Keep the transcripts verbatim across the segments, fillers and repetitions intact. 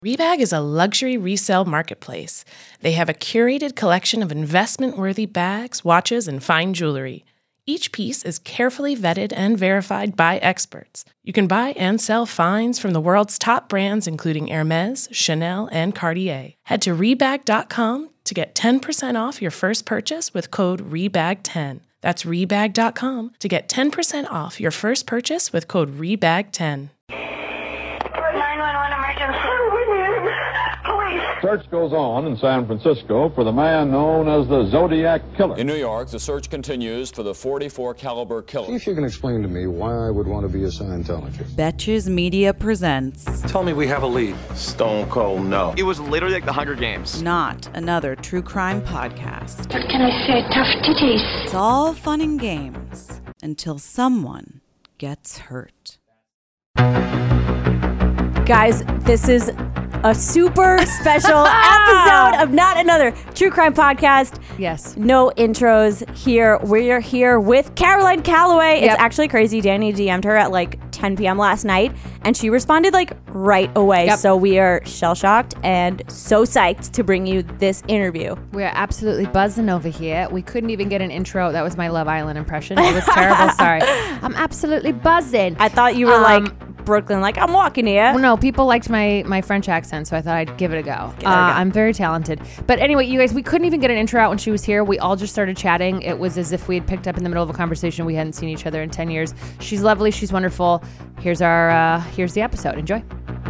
Rebag is a luxury resale marketplace. They have a curated collection of investment-worthy bags, watches, and fine jewelry. Each piece is carefully vetted and verified by experts. You can buy and sell finds from the world's top brands, including Hermes, Chanel, and Cartier. Head to Rebag dot com to get ten percent off your first purchase with code Rebag ten. That's Rebag dot com to get ten percent off your first purchase with code Rebag ten. nine one one emergency. Search goes on in San Francisco for the man known as the Zodiac Killer. In New York, the search continues for the forty-four caliber killer. See if you can explain to me why I would want to be a Scientologist. Betches Media presents. Tell me we have a lead. Stone cold no. It was literally like the Hunger Games. Not another true crime podcast. What can I say? Tough titties. It's all fun and games until someone gets hurt. Guys, this is a super special episode of Not Another True Crime Podcast. Yes. No intros here. We're here with Caroline Calloway. Yep. It's actually crazy. Danny D M'd her at like ten p.m. last night, and she responded like right away. Yep. So we are shell-shocked and so psyched to bring you this interview. We're absolutely buzzing over here. We couldn't even get an intro. That was my Love Island impression. It was terrible. Sorry. I'm absolutely buzzing. I thought you were Um, like Brooklyn, like I'm walking here. Well, no, people liked my, my French accent, so I thought I'd give it a go. Give it a Uh, go. I'm very talented. But anyway, you guys, we couldn't even get an intro out when she was here. We all just started chatting. It was as if we had picked up in the middle of a conversation. We hadn't seen each other in ten years. She's lovely. She's wonderful. Here's our uh, here's the episode. Enjoy.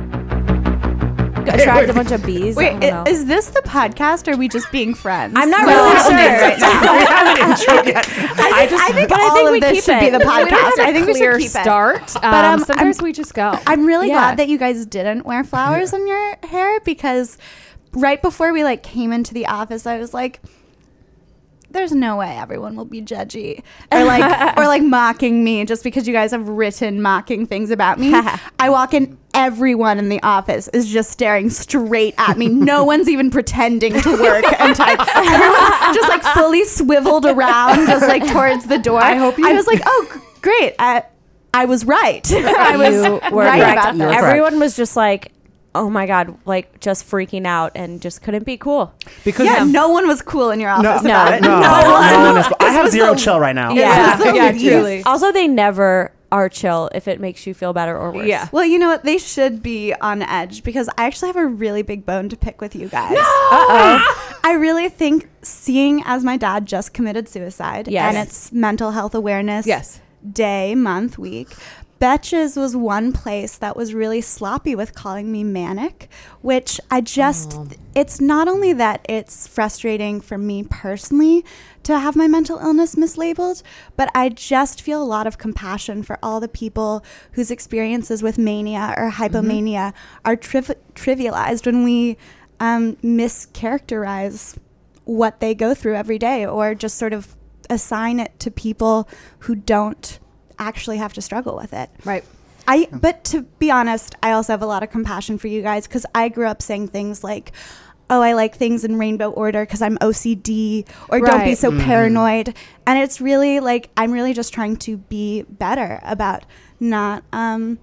Attract a bunch of bees. I Wait, don't know. i- is this the podcast or are we just being friends? I'm not No, really okay, sure. right now. We haven't introed yet. I, just, I think but I all think of we this keep should it. be the We don't podcast. have a I think we clear should keep start. it. Um, But um, sometimes I'm, we just go. I'm really Yeah. glad that you guys didn't wear flowers in your hair, because right before we like came into the office, I was like, there's no way everyone will be judgy or like or like mocking me just because you guys have written mocking things about me. I walk in, everyone in the office is just staring straight at me. No one's even pretending to work and type. Everyone's just like fully swiveled around, just like towards the door. I hope you. I was like, oh, g- great. I, I was right. I was You were right correct. about that. Everyone was just like, oh my God, like just freaking out and just couldn't be cool. Because Yeah, no one was cool in your no, office no, about it. no, No no, one. no one is cool. I This have was zero the- chill right now. Yeah, This was the yeah, least. truly. Also, they never are chill if it makes you feel better or worse. Yeah. Well, you know what? They should be on edge because I actually have a really big bone to pick with you guys. Uh-oh. I really think, seeing as my dad just committed suicide, Yes. and it's Mental Health Awareness Yes. Day, month, week, Betches was one place that was really sloppy with calling me manic, which I just, Oh. it's not only that it's frustrating for me personally to have my mental illness mislabeled, but I just feel a lot of compassion for all the people whose experiences with mania or hypomania are triv- trivialized when we um, mischaracterize what they go through every day, or just sort of assign it to people who don't actually have to struggle with it. Right. I but to be honest, I also have a lot of compassion for you guys, because I grew up saying things like, oh, I like things in rainbow order because I'm O C D, or don't be Right. so Mhm. paranoid. And it's really like, I'm really just trying to be better about not um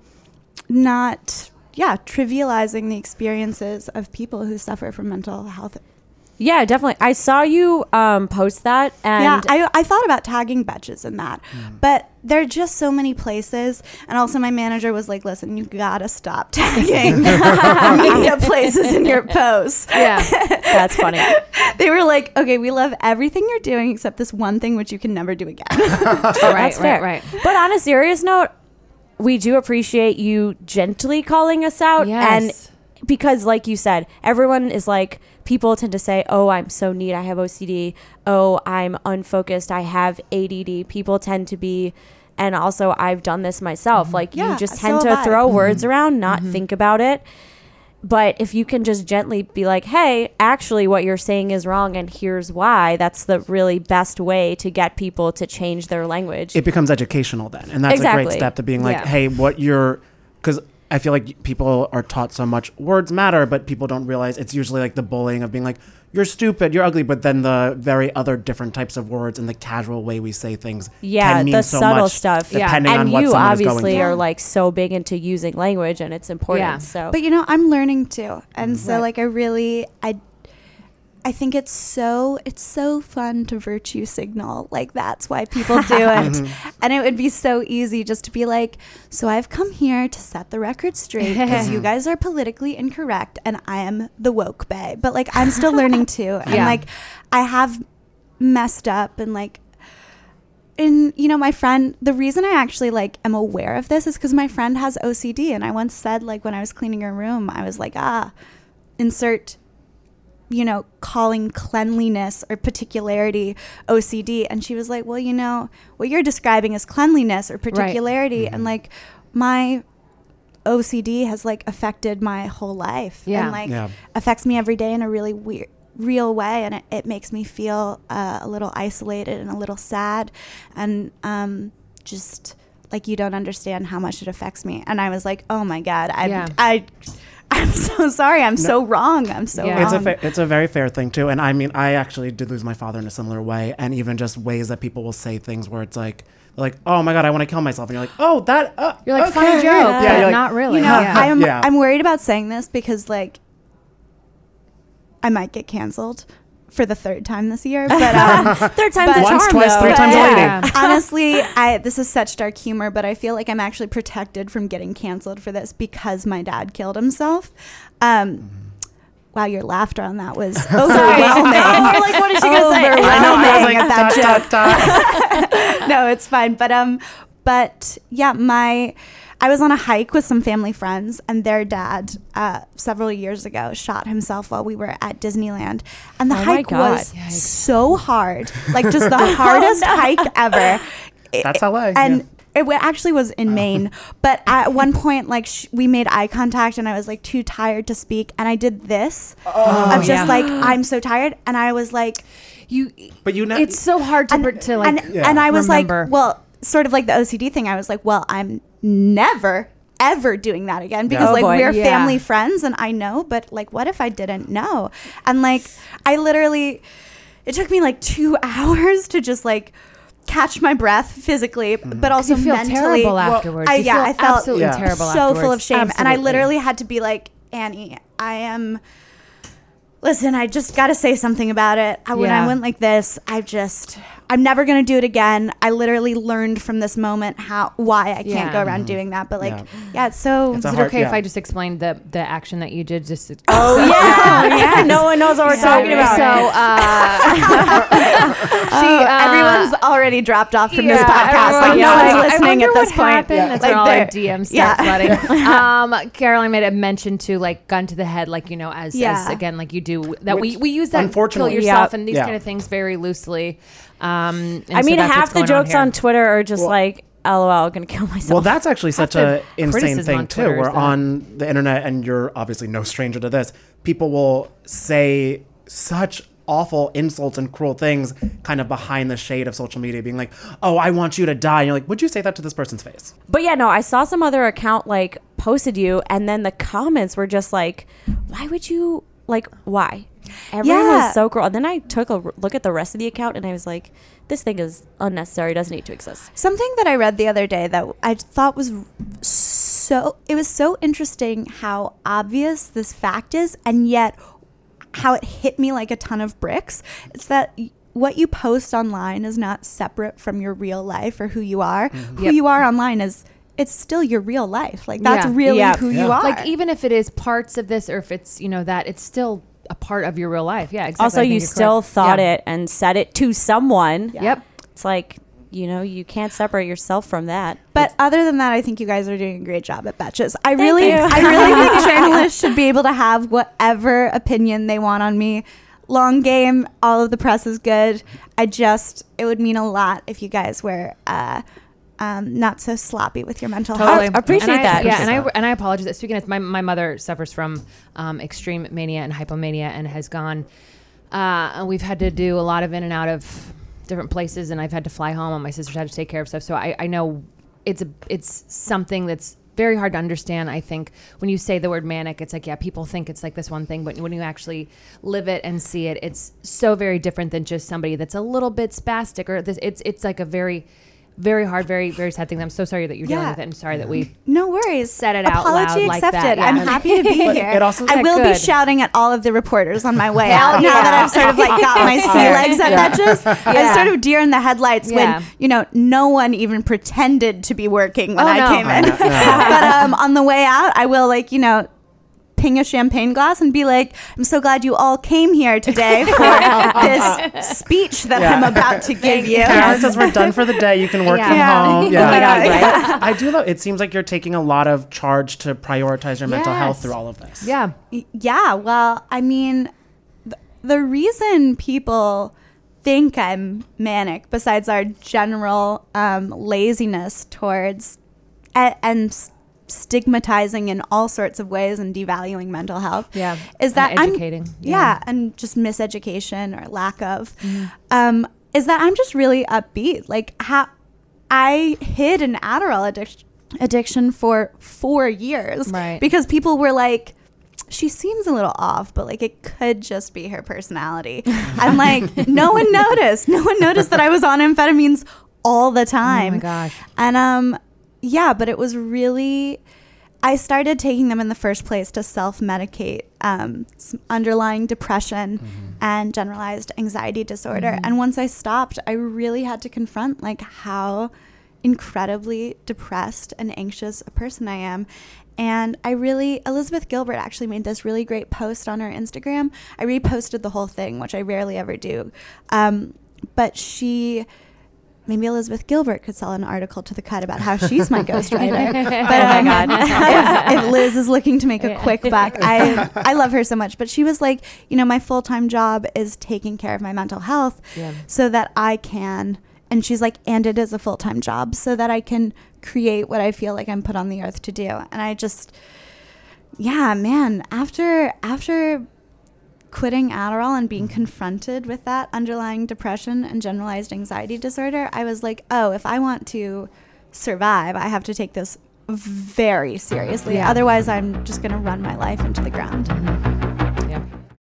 not yeah trivializing the experiences of people who suffer from mental health. Yeah, definitely. I saw you um, post that, and Yeah, I, I thought about tagging Betches in that, but there are just so many places. And also my manager was like, listen, you gotta stop tagging media places in your posts. Yeah. that's funny. They were like, okay, we love everything you're doing except this one thing which you can never do again. right, That's fair. right, right. But on a serious note, we do appreciate you gently calling us out. Yes. And because like you said, everyone is like, people tend to say, oh, I'm so neat, I have O C D. Oh, I'm unfocused, I have A D D. People tend to be, and also I've done this myself. Like Yeah, you just so tend have to I. throw Mhm. words around, not think about it. But if you can just gently be like, hey, actually what you're saying is wrong and here's why, that's the really best way to get people to change their language. It becomes educational then. And that's a Exactly. great step to being like, Yeah. hey, what you're, because I feel like people are taught so much words matter, but people don't realize it's usually like the bullying of being like, you're stupid, you're ugly, but then the very other different types of words and the casual way we say things yeah, can mean the so subtle much stuff. depending and on what you someone is going obviously through. are like so big into using language and it's important. Yeah. So, But you know, I'm learning too, and so Right. like I really I. I think it's so it's so fun to virtue signal. Like that's why people do it. And it would be so easy just to be like, so I've come here to set the record straight because you guys are politically incorrect and I am the woke bae. But like I'm still learning too. And Yeah. like I have messed up and like and you know my friend, the reason I actually like am aware of this is because my friend has O C D, and I once said like when I was cleaning her room, I was like, ah, insert you know, calling cleanliness or particularity O C D. And she was like, well, you know, what you're describing is cleanliness or particularity. Right. And like my O C D has like affected my whole life Yeah. and like Yeah. affects me every day in a really weird, real way. And it, it makes me feel uh, a little isolated and a little sad. And um, just like, you don't understand how much it affects me. And I was like, oh my God, I, Yeah. I, I'm so sorry. I'm so wrong. I'm so Yeah. wrong. It's a fa- it's a very fair thing too, and I mean I actually did lose my father in a similar way, and even just ways that people will say things where it's like they're like, oh my God, I want to kill myself, and you're like, oh that uh, You're like, okay. funny joke, yeah, but you're like, not really. You know, yeah. I'm Yeah. I'm worried about saying this because like I might get canceled for the third time this year. But um, third time's a Once, charm, twice, though. three times a but, lady. Yeah. honestly, I this is such dark humor, but I feel like I'm actually protected from getting canceled for this because my dad killed himself. Um, wow, your laughter on that was overwhelming. We're like, what is she gonna say? Overwhelming I know, I was like, at that dot, joke. dot, dot. No, it's fine. But um, but yeah, my I was on a hike with some family friends, and their dad uh, several years ago shot himself while we were at Disneyland, and the Oh my hike God. was so hard, like just the hardest hike ever. That's L A, and. yeah. It wa- actually was in Maine, but at one point, like sh- we made eye contact, and I was like too tired to speak, and I did this. I'm just yeah. like, I'm so tired, and I was like, You, But you know, it's so hard to, and, per- to like, and, Yeah. and I was remember. like, well, sort of like the O C D thing. I was like, well, I'm never ever doing that again because Yeah. Oh, like boy. we're Yeah. family friends, and I know, but like, what if I didn't know? And like, I literally, it took me like two hours to just like catch my breath physically, but also you feel mentally. terrible afterwards. I, You yeah, feel I felt absolutely Yeah. terrible so afterwards. full of shame, and I Absolutely. literally had to be like, Annie, I am. Listen, I just got to say something about it. I, when Yeah. I went like this, I just, I'm never going to do it again. I literally learned from this moment how, why I can't Yeah. go around doing that. But like, Yeah. yeah, it's so, It's a Is it hard- okay if yeah. I just explained the the action that you did? Just Oh yeah, yeah. No one knows what we're talking about. So uh, she, uh, everyone's already dropped off from this yeah, podcast. Like, everyone's no like, one's I listening wonder at this what point. happened. That's Like, when all they're- our D Ms yeah. start flooding. Um, Caroline made a mention to like gun to the head, like you know, as, Yeah. as again, like you do that. Which, we we use that kill unfortunately- yourself Yeah. and these Yeah. kind of things very loosely. Um, and I so mean, that's half what's the going on jokes here. on, Twitter are just like, "L O L, gonna kill myself." Well, that's actually such Half a the insane criticism thing on too. Twitter is Where that. on the internet, and you're obviously no stranger to this, people will say such awful insults and cruel things kind of behind the shade of social media, being like, oh, I want you to die. And you're like, would you say that to this person's face? But yeah, no, I saw some other account like posted you, and then the comments were just like, "Why would you like? Why?" Everyone Yeah. was so cruel. And then I took a r- look at the rest of the account, and I was like, "This thing is unnecessary. Doesn't need to exist." Something that I read the other day that I thought was so, it was so interesting how obvious this fact is, and yet how it hit me like a ton of bricks. It's that y- what you post online is not separate from your real life or who you are. Who Yep. you are online is, it's still your real life. Like that's Yeah. really Yeah. who you Yeah. are. Like even if it is parts of this, or if it's you know that, it's still a part of your real life. Yeah, exactly. Also, I think you you're still correct. thought Yeah. it and said it to someone. Yep. It's like, you know, you can't separate yourself from that. But other than that, I think you guys are doing a great job at Betches. I Thank really, you. I really think journalists should be able to have whatever opinion they want on me. Long game, all of the press is good. I just, it would mean a lot if you guys were uh, um, not so sloppy with your mental Totally. health. I appreciate And I- that. Yeah, and I Appreciate that. and I apologize. Speaking of my my mother suffers from um, extreme mania and hypomania and has gone. Uh, and we've had to do a lot of in and out of different places, and I've had to fly home, and my sister's had to take care of stuff. So I, I know it's a it's something that's very hard to understand. I think when you say the word manic, it's like, yeah, people think it's like this one thing, but when you actually live it and see it, it's so very different than just somebody that's a little bit spastic or this. It's it's like a very, very hard, very, very sad thing. I'm so sorry that you're Yeah. dealing with it, and sorry that we No worries. said it out Apology loud like accepted. that. Yeah. I'm happy to be But here. it also- I Yeah, will good. be shouting at all of the reporters on my way Hell out. Now yeah. that I've sort of like got my sea legs at Yeah. Betches, I Yeah. was sort of deer in the headlights Yeah. when, you know, no one even pretended to be working when Oh, I no. came in. But um, on the way out, I will like, you know, ping a champagne glass and be like, I'm so glad you all came here today for this speech that Yeah. I'm about to give you. Karen says we're done for the day. You can work Yeah. from Yeah. home. Oh Yeah. my God, But I do love. It seems like you're taking a lot of charge to prioritize your mental health Yes. through all of this. Yeah. Yeah, well, I mean, th- the reason people think I'm manic, besides our general um, laziness towards a- and s- stigmatizing in all sorts of ways and devaluing mental health, Yeah. is that And I'm educating. yeah. Yeah. and just miseducation or lack of, um, is that I'm just really upbeat. Like how I hid an Adderall addiction addiction for four years, Right. because people were like, she seems a little off, but like it could just be her personality. I'm like, no one noticed. No one noticed that I was on amphetamines all the time. Oh my gosh. And um, yeah, but it was really, I started taking them in the first place to self-medicate um, some underlying depression and generalized anxiety disorder. And once I stopped, I really had to confront like how incredibly depressed and anxious a person I am. And I really, Elizabeth Gilbert actually made this really great post on her Instagram. I reposted the whole thing, which I rarely ever do. Um, but she, maybe Elizabeth Gilbert could sell an article to The Cut about how she's my ghostwriter. But Oh my um, God. if, if Liz is looking to make a quick buck, I, I love her so much. But she was like, you know, my full-time job is taking care of my mental health Yeah. so that I can, and she's like, and it is a full-time job so that I can create what I feel like I'm put on the earth to do. And I just, yeah, man, after, after quitting Adderall and being confronted with that underlying depression and generalized anxiety disorder, I was like, oh, if I want to survive, I have to take this very seriously. Yeah. Otherwise, I'm just going to run my life into the ground. Yeah.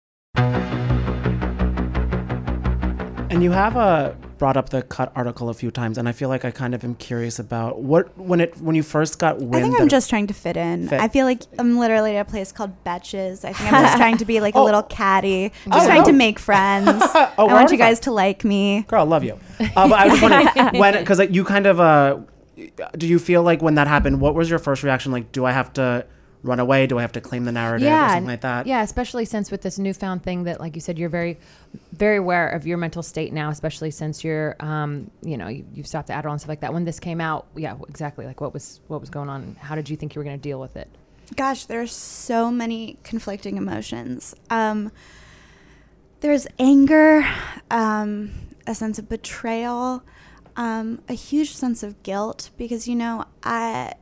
And you have uh, brought up the Cut article a few times, and I feel like I kind of am curious about what when it when you first got wind. I think that I'm it- just trying to fit in. Fit. I feel like I'm literally at a place called Betches. I think I'm just trying to be like a Oh. little catty. I'm Oh, just trying no. to make friends. Oh, I we're want already you guys friends. to like me. Girl, I love you. Uh, but I was wondering when, because like, you kind of, uh, do you feel like when that happened, what was your first reaction? Like, do I have to run away? Do I have to claim the narrative or something and- like that? Yeah, especially since with this newfound thing that, like you said, you're very, very aware of your mental state now, especially since you're, um, you know, you, you've stopped the Adderall and stuff like that. When this came out, yeah, exactly. Like, what was what was going on? How did you think you were going to deal with it? Gosh, there's so many conflicting emotions. Um, there's anger, um, a sense of betrayal, um, a huge sense of guilt because, you know, I,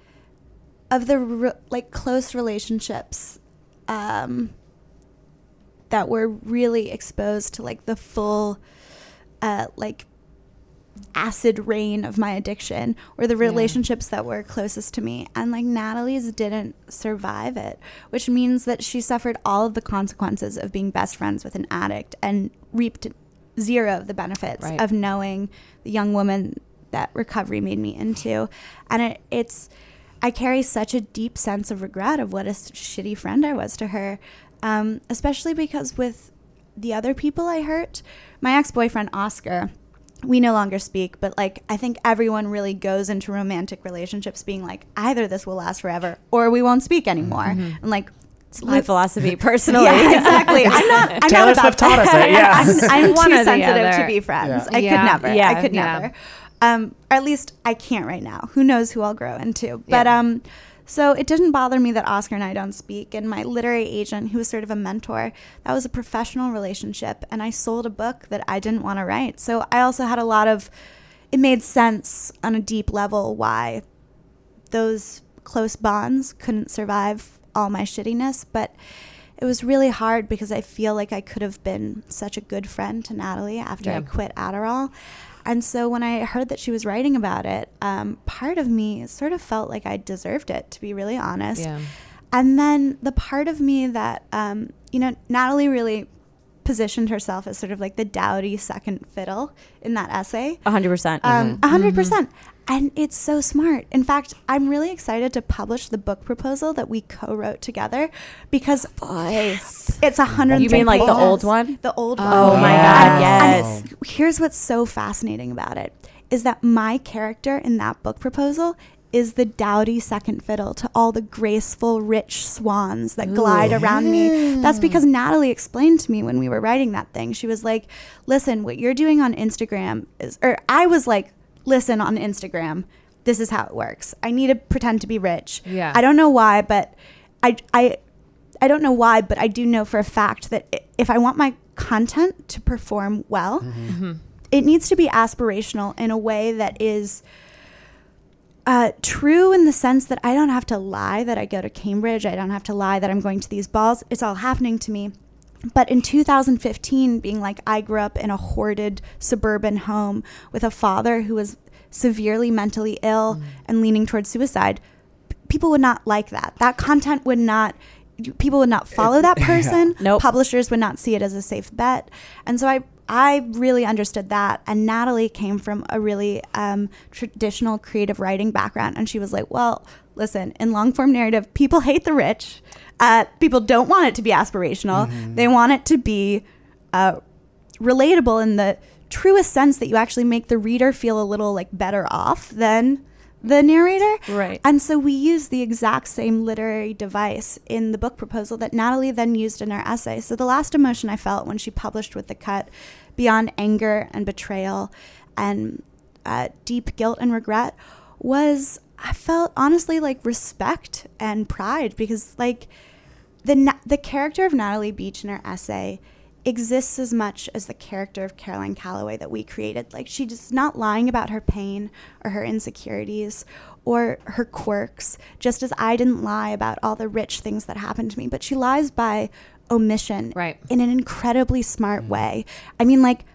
of the re- like close relationships, um, that were really exposed to like the full, uh, like acid rain of my addiction, or the relationships that were closest to me, and like Natalie's didn't survive it, which means that she suffered all of the consequences of being best friends with an addict and reaped zero of the benefits Right. of knowing the young woman that recovery made me into. And it, it's I carry such a deep sense of regret of what a s- shitty friend I was to her, um, especially because with the other people I hurt, my ex-boyfriend Oscar, we no longer speak, but like I think everyone really goes into romantic relationships being like, either this will last forever or we won't speak anymore. And like, It's my philosophy personally. yeah, exactly. I'm not. I'm Taylor not about Swift taught us that. it, yeah. I'm, I'm One too or the sensitive other. to be friends. Yeah. I Yeah. could never. Yeah. I could Yeah. never. Um, or at least I can't right now. Who knows who I'll grow into? But Yeah. um, so it didn't bother me that Oscar and I don't speak. And my literary agent, who was sort of a mentor, that was a professional relationship. And I sold a book that I didn't want to write. So I also had a lot of. It made sense on a deep level why those close bonds couldn't survive all my shittiness, but it was really hard because I feel like I could have been such a good friend to Natalie after I Yeah. quit Adderall. And so when I heard that she was writing about it, um, part of me sort of felt like I deserved it, to be really honest. Yeah. And then the part of me that, um, you know, Natalie really positioned herself as sort of like the dowdy second fiddle in that essay. A hundred percent. Um, a hundred percent. And it's so smart. In fact, I'm really excited to publish the book proposal that we co-wrote together because Nice. it's a hundred. You mean like the old one? The old Oh one. Oh my God, yes. And here's what's so fascinating about it is that my character in that book proposal is the dowdy second fiddle to all the graceful, rich swans that glide around me. That's because Natalie explained to me when we were writing that thing. She was like, listen, what you're doing on Instagram is, or I was like, listen, on Instagram, this is how it works. I need to pretend to be rich. Yeah. I don't know why, but I, I, I don't know why, but I do know for a fact that if I want my content to perform well, Mm-hmm. it needs to be aspirational in a way that is uh, true in the sense that I don't have to lie that I go to Cambridge. I don't have to lie that I'm going to these balls. It's all happening to me. But in two thousand fifteen, being like, I grew up in a hoarded suburban home with a father who was severely mentally ill mm. and leaning towards suicide, p- people would not like that. That content would not, people would not follow that person. Yeah. Nope. Publishers would not see it as a safe bet. And so I, I really understood that. And Natalie came from a really um, traditional creative writing background. And she was like, well, listen, in long form narrative, people hate the rich. Uh, people don't want it to be aspirational. Mm-hmm. They want it to be uh, relatable in the truest sense that you actually make the reader feel a little like better off than the narrator. Right. And so we use the exact same literary device in the book proposal that Natalie then used in her essay. So the last emotion I felt when she published With the Cut, beyond anger and betrayal and uh, deep guilt and regret, was I felt honestly like respect and pride because like the the character of Natalie Beach in her essay exists as much as the character of Caroline Calloway that we created. Like she's not lying about her pain or her insecurities or her quirks, just as I didn't lie about all the rich things that happened to me, but she lies by omission right. in an incredibly smart way. I mean, like,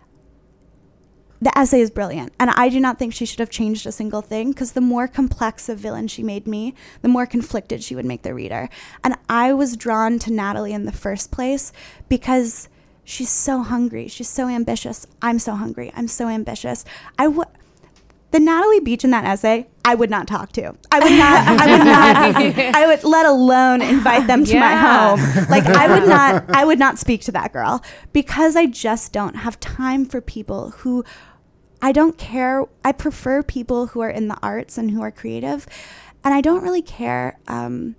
the essay is brilliant, and I do not think she should have changed a single thing because the more complex a villain she made me, the more conflicted she would make the reader. And I was drawn to Natalie in the first place because she's so hungry. She's so ambitious. I'm so hungry. I'm so ambitious. I w- the Natalie Beach in that essay, I would not talk to. I would not, I would not, I would let alone invite them to yeah. my home. Like I would not, I would not speak to that girl because I just don't have time for people who, I don't care. I prefer people who are in the arts and who are creative. And I don't really care um,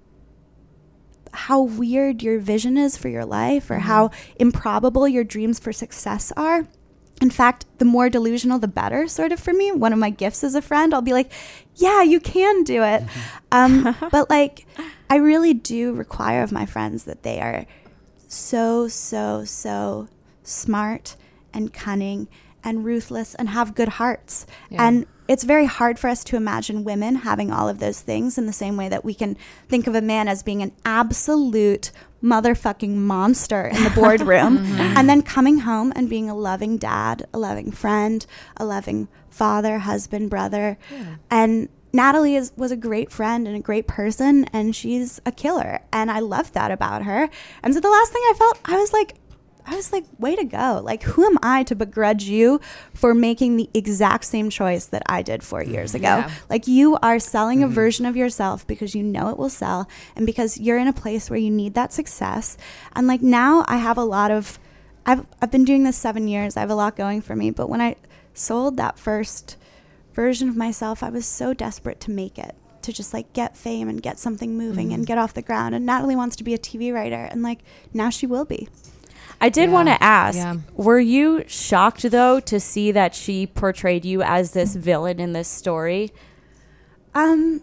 how weird your vision is for your life or mm-hmm. how improbable your dreams for success are. In fact, the more delusional, the better, sort of for me. One of my gifts as a friend, I'll be like, yeah, you can do it. Mm-hmm. Um, but like, I really do require of my friends that they are so, so, so smart and cunning and ruthless and have good hearts. Yeah. And it's very hard for us to imagine women having all of those things in the same way that we can think of a man as being an absolute motherfucking monster in the boardroom mm-hmm. and then coming home and being a loving dad, a loving friend, a loving father, husband, brother. Yeah. And Natalie is, was a great friend and a great person, and she's a killer. And I loved that about her. And so the last thing I felt, I was like, I was like, way to go. Like, who am I to begrudge you for making the exact same choice that I did four years ago? Yeah. Like, you are selling mm-hmm. a version of yourself because you know it will sell and because you're in a place where you need that success. And like, now I have a lot of, I've, I've been doing this seven years. I have a lot going for me. But when I sold that first version of myself, I was so desperate to make it, to just like get fame and get something moving mm-hmm. and get off the ground. And Natalie wants to be a T V writer. And like, now she will be. I did yeah. want to ask, yeah. were you shocked, though, to see that she portrayed you as this villain in this story? Um,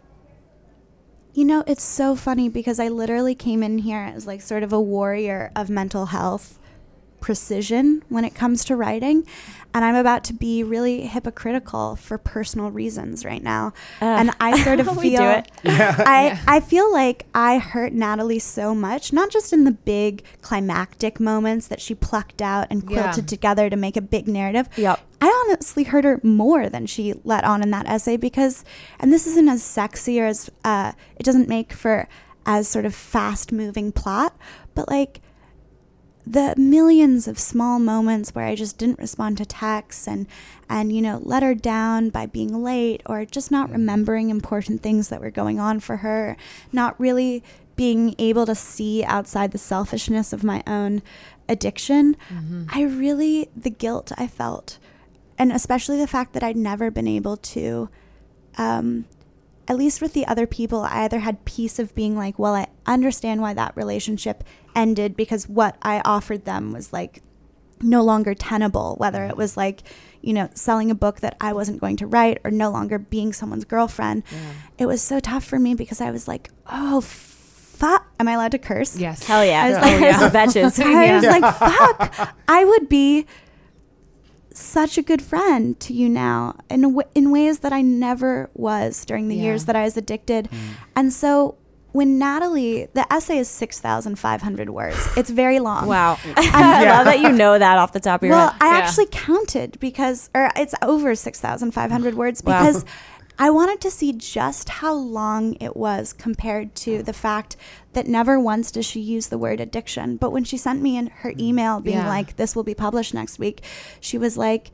you know, it's so funny because I literally came in here as like sort of a warrior of mental health precision when it comes to writing, and I'm about to be really hypocritical for personal reasons right now. Uh, and I sort of we do feel it. I Yeah. I feel like I hurt Natalie so much, not just in the big climactic moments that she plucked out and quilted Yeah. together to make a big narrative. Yep. I honestly hurt her more than she let on in that essay because, and this isn't as sexy or as, uh, it doesn't make for as sort of fast moving plot, but like the millions of small moments where I just didn't respond to texts and, and, you know, let her down by being late or just not remembering important things that were going on for her, not really being able to see outside the selfishness of my own addiction. Mm-hmm. I really, the guilt I felt, and especially the fact that I'd never been able to, um, at least with the other people, I either had peace of being like, well, I understand why that relationship ended because what I offered them was like no longer tenable, whether it was like, you know, selling a book that I wasn't going to write or no longer being someone's girlfriend. Yeah. It was so tough for me because I was like, oh, fuck. Am I allowed to curse? Yes. Hell yeah. I was Oh, like, yeah. Betches. I was Yeah. like, fuck. I would be such a good friend to you now in w- in ways that I never was during the Yeah. years that I was addicted. And so when Natalie, the essay is six thousand five hundred words. It's very long. Wow. I love that you know that off the top of your Well, head. I Yeah. actually counted because, or it's over six thousand five hundred words Wow. because I wanted to see just how long it was compared to the fact that never once does she use the word addiction. But when she sent me in her email being Yeah. like, this will be published next week, she was like,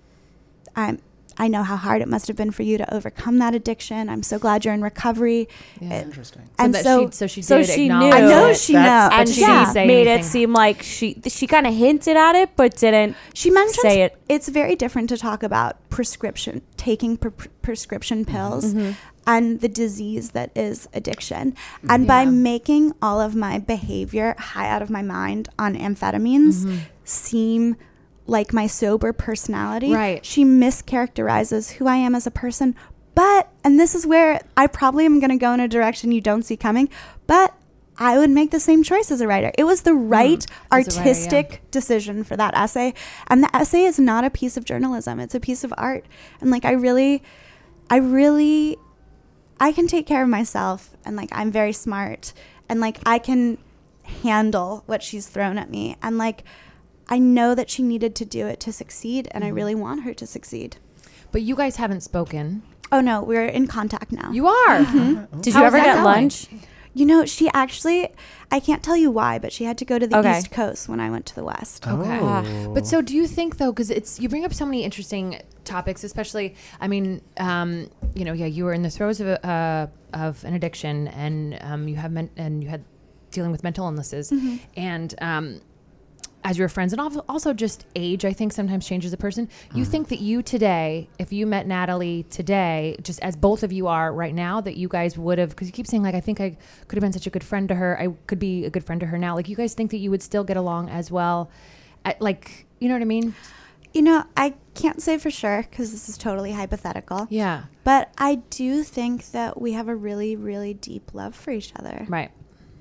I'm, I know how hard it must have been for you to overcome that addiction. I'm so glad you're in recovery. Yeah. It- Interesting. and that so, she, so she so did she acknowledge knew. I know it. she That's- knows. And But she she didn't say made it anything. seem like she she kind of hinted at it, but didn't. She mentions Say it. it's very different to talk about prescription, taking pre- prescription pills Mm-hmm. and the disease that is addiction. And by Yeah. making all of my behavior high out of my mind on amphetamines Mm-hmm. seem like my sober personality, Right. she mischaracterizes who I am as a person. But, and this is where I probably am going to go in a direction you don't see coming, but I would make the same choice as a writer. It was the right As a writer, artistic yeah. decision for that essay. And the essay is not a piece of journalism. It's a piece of art. And like, I really, I really, I can take care of myself and like, I'm very smart and like, I can handle what she's thrown at me. And like, I know that she needed to do it to succeed. And I really want her to succeed. But you guys haven't spoken. Oh no, we're in contact now. You are. Did How you is ever that get going? lunch? You know, she actually, I can't tell you why, but she had to go to the Okay. East Coast when I went to the West. Okay. Oh. But so do you think though, because it's, you bring up so many interesting topics, especially, I mean, um, you know, yeah, you were in the throes of, a, uh, of an addiction and um, you have, men- and you had dealing with mental illnesses and, um, as your friends and al- also just age, I think sometimes changes a person. You think that you today, if you met Natalie today, just as both of you are right now, that you guys would have, because you keep saying like, I think I could have been such a good friend to her. I could be a good friend to her now. Like you guys think that you would still get along as well? At, like, you know what I mean? You know, I can't say for sure because this is totally hypothetical. Yeah. But I do think that we have a really, really deep love for each other. Right.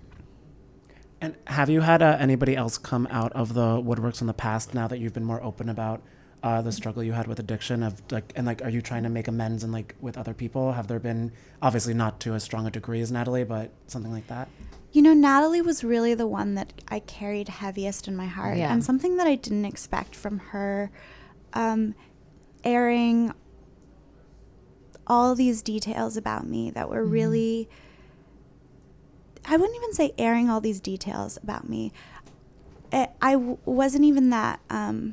And have you had uh, anybody else come out of the woodworks in the past now that you've been more open about uh, the struggle you had with addiction? Of like, and like, are you trying to make amends and like with other people? Have there been, obviously not to as strong a degree as Natalie, but something like that? You know, Natalie was really the one that I carried heaviest in my heart. Yeah. And something that I didn't expect from her, um, airing all these details about me that were really... I wouldn't even say airing all these details about me. I, I w- wasn't even that, um,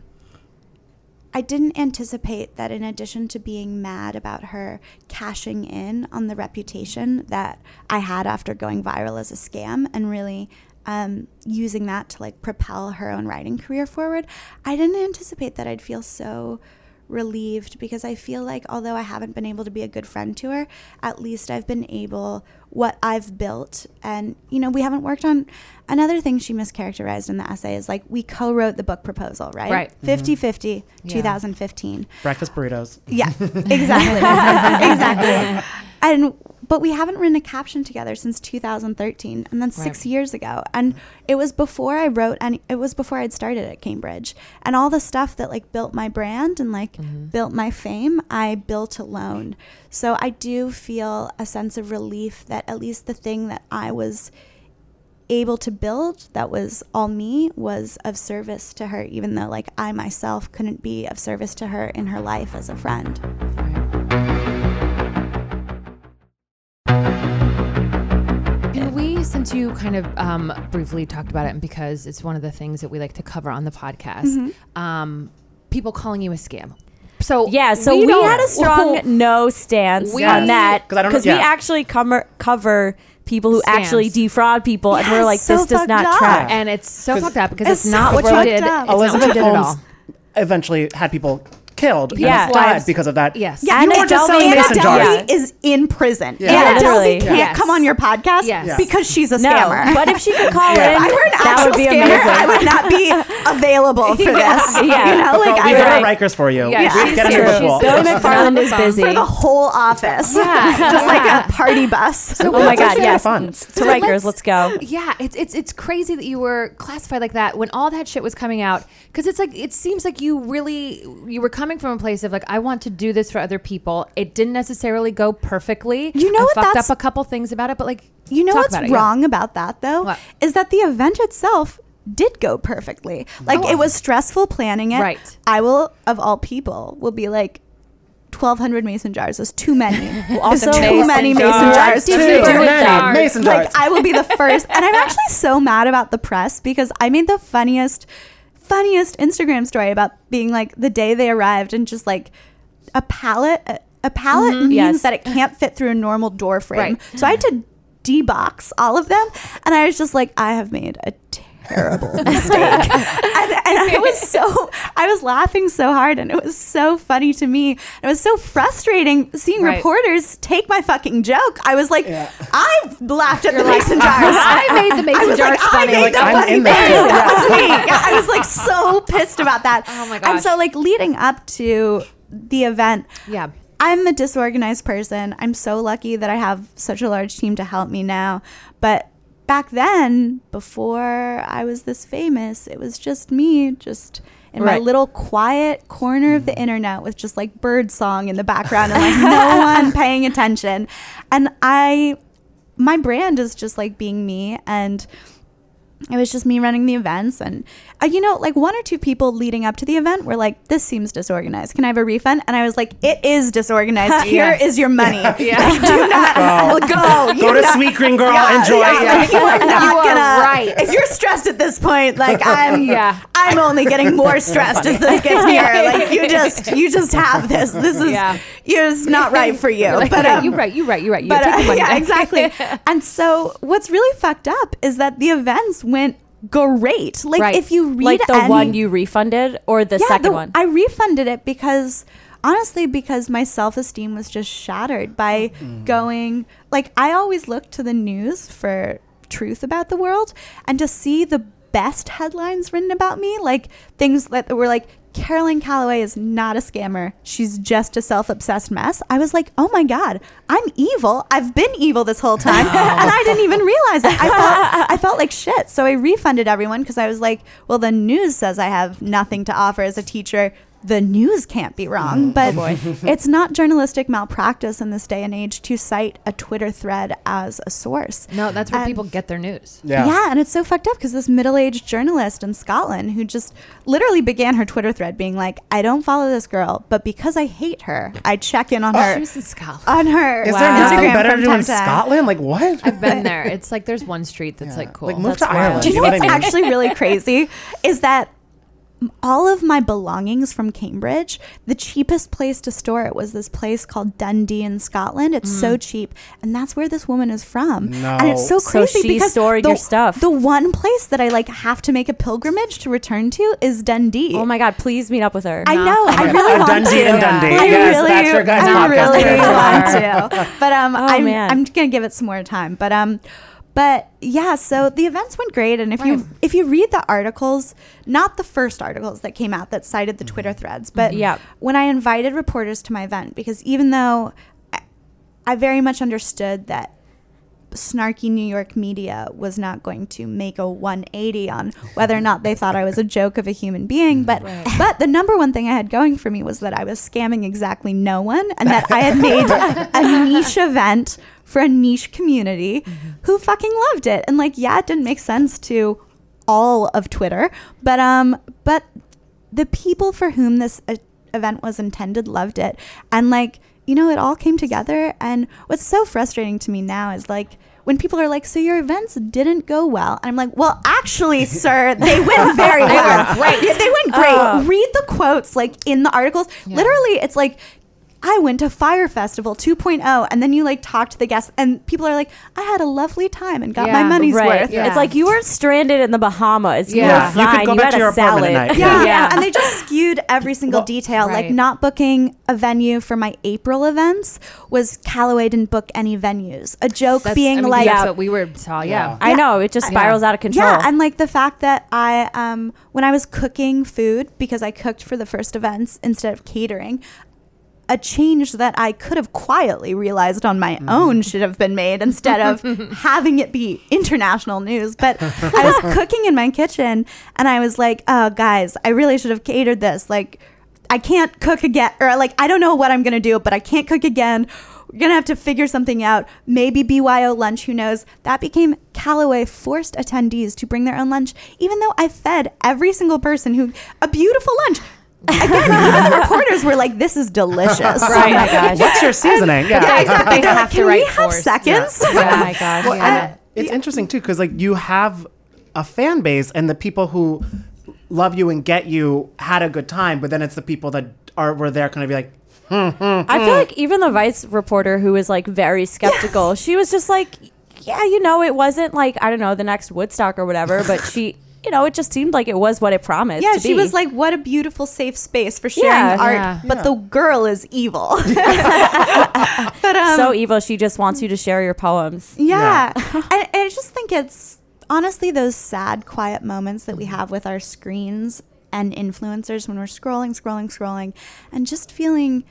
I didn't anticipate that in addition to being mad about her cashing in on the reputation that I had after going viral as a scam and really um, using that to like propel her own writing career forward, I didn't anticipate that I'd feel so relieved because I feel like although I haven't been able to be a good friend to her, at least I've been able, what I've built, and you know, we haven't worked on, another thing she mischaracterized in the essay is like we co-wrote the book proposal, right? Right. fifty-fifty, Yeah. twenty fifteen. Breakfast burritos. Yeah, exactly. exactly. And but we haven't written a caption together since two thousand thirteen, and then six Right. years ago. And it was before I wrote, and it was before I'd started at Cambridge. And all the stuff that like built my brand and like Mm-hmm. built my fame, I built alone. So I do feel a sense of relief that at least the thing that I was able to build that was all me was of service to her, even though like I myself couldn't be of service to her in her life as a friend. Can we, since you kind of um, briefly talked about it, and because it's one of the things that we like to cover on the podcast, Mm-hmm. um, people calling you a scam. So Yeah, so we, don't- had a strong no stance We- on that 'Cause I don't know- because we yeah. actually cover cover people who Scams. actually defraud people, and we're Yes, like, so this does fucked not up. track. and it's so 'Cause fucked up because it's it's, not so what you fucked did. up. It's not what you Elizabeth did at all. Holmes eventually had people killed Yeah. and died Lives. because of that. Yes. Yeah, And Anna Delvey- Delvey, Anna mason jars. Delvey is in prison. Yeah. Anna Literally. Delvey can't Yes. come on your podcast Yes. Yeah. because she's a No, scammer. but if she could call Yeah. in, I were an that actual would be scammer, amazing. I would not be available for this. Yeah. You know, Like, like we I got would our Rikers for you. Yeah, Yeah. she's Get true. under the She's pool. Billy She's McFarland on is the phone. busy. for the whole office. Yeah. Just like Yeah. a party bus. Oh my God, actually yes. fun. To Rikers, let's go. Yeah, it's it's it's crazy that you were classified like that when all that shit was coming out. Because it's like it seems like you really you were coming from a place of like I want to do this for other people. It didn't necessarily go perfectly. You know I what, fucked that's- up a couple things about it, but like You know talk what's about it, yeah. wrong about that though? What? Is that the event itself did go perfectly. Like Oh. it was stressful planning it. Right. I will, of all people, will be like twelve hundred mason jars is too many. also It's too mason many jars. mason jars. Too to many do. many mason jars. Like I will be the first, and I'm actually so mad about the press because I made the funniest, funniest Instagram story about being like the day they arrived and just like a pallet. A, a pallet means Yes. that it can't fit through a normal door frame. Right. So I had to debox all of them, and I was just like, I have made a terrible mistake. and, and I was so, I was laughing so hard, and it was so funny to me. It was so frustrating seeing Right. reporters take my fucking joke. I was like, I laughed at the like, mason jars. I made the mason I was jars like, funny. I made Like, the I'm fucking in this thing. too. That was me. Yeah, I was like so pissed about that. Oh my And gosh. so like leading up to the event, Yeah. I'm a disorganized person. I'm so lucky that I have such a large team to help me now. But back then, before I was this famous, it was just me, just in my Right. little quiet corner of the internet with just like bird song in the background and like no one paying attention. And I, my brand is just like being me, and it was just me running the events. And uh, you know, like one or two people leading up to the event were like, this seems disorganized, can I have a refund? And I was like, it is disorganized. Here Yes. is your money. Yeah. Like, do not Go. go Go You're to not- Sweet Green Girl. Yeah, Enjoy. yeah, Yeah. like, you are not You are gonna right. if you're stressed at this point, like I'm Yeah. I'm only getting more stressed as this gets nearer. Like you just you just have this. This is Yeah. it's not right for you. Like, but yeah, um, you're right. You're right. You're right. You but take uh, the money yeah, back. exactly. And so what's really fucked up is that the events went great. Like Right. if you read Like the any- one you refunded or the yeah, second the- one? I refunded it because honestly, because my self-esteem was just shattered by going, like I always look to the news for truth about the world, and to see the best headlines written about me, like things that were like, Carolyn Calloway is not a scammer. She's just a self-obsessed mess. I was like, oh my God, I'm evil. I've been evil this whole time. And I didn't even realize it. I felt, I felt like shit. So I refunded everyone because I was like, well, the news says I have nothing to offer as a teacher. The news can't be wrong. But it's not journalistic malpractice in this day and age to cite a Twitter thread as a source. No, that's where And- people get their news. Yeah. Yeah, and it's so fucked up because this middle-aged journalist in Scotland who just literally began her Twitter thread being like, I don't follow this girl, but because I hate her, I check in on her She was in Scotland. on her Is Wow. there nothing Instagram better from to do time in to time. Scotland? Like what? I've been there. It's like there's one street that's like cool. Like, move That's to where I Ireland. Do you know what what's I mean? actually really crazy is that all of my belongings from Cambridge, the cheapest place to store it was this place called Dundee in Scotland. It's so cheap, and that's where this woman is from. No. And it's so So crazy she because stored the, your stuff. The one place that I like have to make a pilgrimage to return to is Dundee. Oh my God, please meet up with her. I know. I A really want Dundee to. and Dundee. I Yes, really, that's your guys' I podcast. really want to. But um, Oh, I'm, man. I'm gonna give it some more time. But um, but yeah. So the events went great, and if Right. you if you read the articles, not the first articles that came out that cited the Twitter threads, but Yep. when I invited reporters to my event, because even though I very much understood that snarky New York media was not going to make a one eighty on whether or not they thought I was a joke of a human being. But right. but the number one thing I had going for me was that I was scamming exactly no one, and that I had made a niche event for a niche community mm-hmm. who fucking loved it. And like, yeah, it didn't make sense to all of Twitter, but um, but the people for whom this uh, event was intended loved it. And like, you know, it all came together. And what's so frustrating to me now is like when people are like, so your events didn't go well. And I'm like, well, actually, sir, they went very well. Great. They went great. Oh. Read the quotes like in the articles. Yeah. Literally, it's like, I went to Fire Festival two point oh, and then you like talk to the guests and people are like, I had a lovely time and got yeah, my money's right. worth. Yeah. It's like you weren't stranded in the Bahamas. Yeah. You were fine. You could go you back had to a your salad. apartment at night. Yeah. Yeah. yeah. And they just skewed every single Well, detail. right. Like not booking a venue for my April events was Callaway didn't book any venues. A joke That's, being I mean, like, that's what we were saw. Yeah. Yeah. I know. It just spirals yeah. out of control. Yeah, and like the fact that I, um, when I was cooking food, because I cooked for the first events instead of catering, a change that I could have quietly realized on my mm. own should have been made instead of having it be international news. But I was cooking in my kitchen and I was like, oh, guys, I really should have catered this. Like, I can't cook again. Or like, I don't know what I'm going to do, but I can't cook again. We're going to have to figure something out. Maybe B Y O lunch, who knows? That became Callaway forced attendees to bring their own lunch, even though I fed every single person who a beautiful lunch. Again, even reporters were like, this is delicious. Right. Oh my gosh. What's your seasoning? Yeah. Yeah, exactly. They have Can to we write have force. seconds? Yeah. Oh my gosh. Well, Yeah. and it's interesting too because like you have a fan base and the people who love you and get you had a good time, but then it's the people that are were there kind of be like, hmm, hmm, I hmm. feel like even the Vice reporter who was like very skeptical, yeah. she was just like, yeah, you know, it wasn't like, I don't know, the next Woodstock or whatever, but she, you know, it just seemed like it was what it promised. Yeah, to she be. was like, what a beautiful safe space for sharing Yeah. art, Yeah. but Yeah. the girl is evil. but um, so evil, she just wants you to share your poems. Yeah. and, and I just think it's honestly those sad, quiet moments that we have with our screens and influencers when we're scrolling, scrolling, scrolling, and just feeling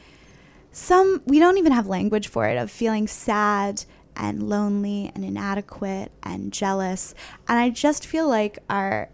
some, we don't even have language for it, of feeling sad and lonely and inadequate and jealous. And I just feel like our,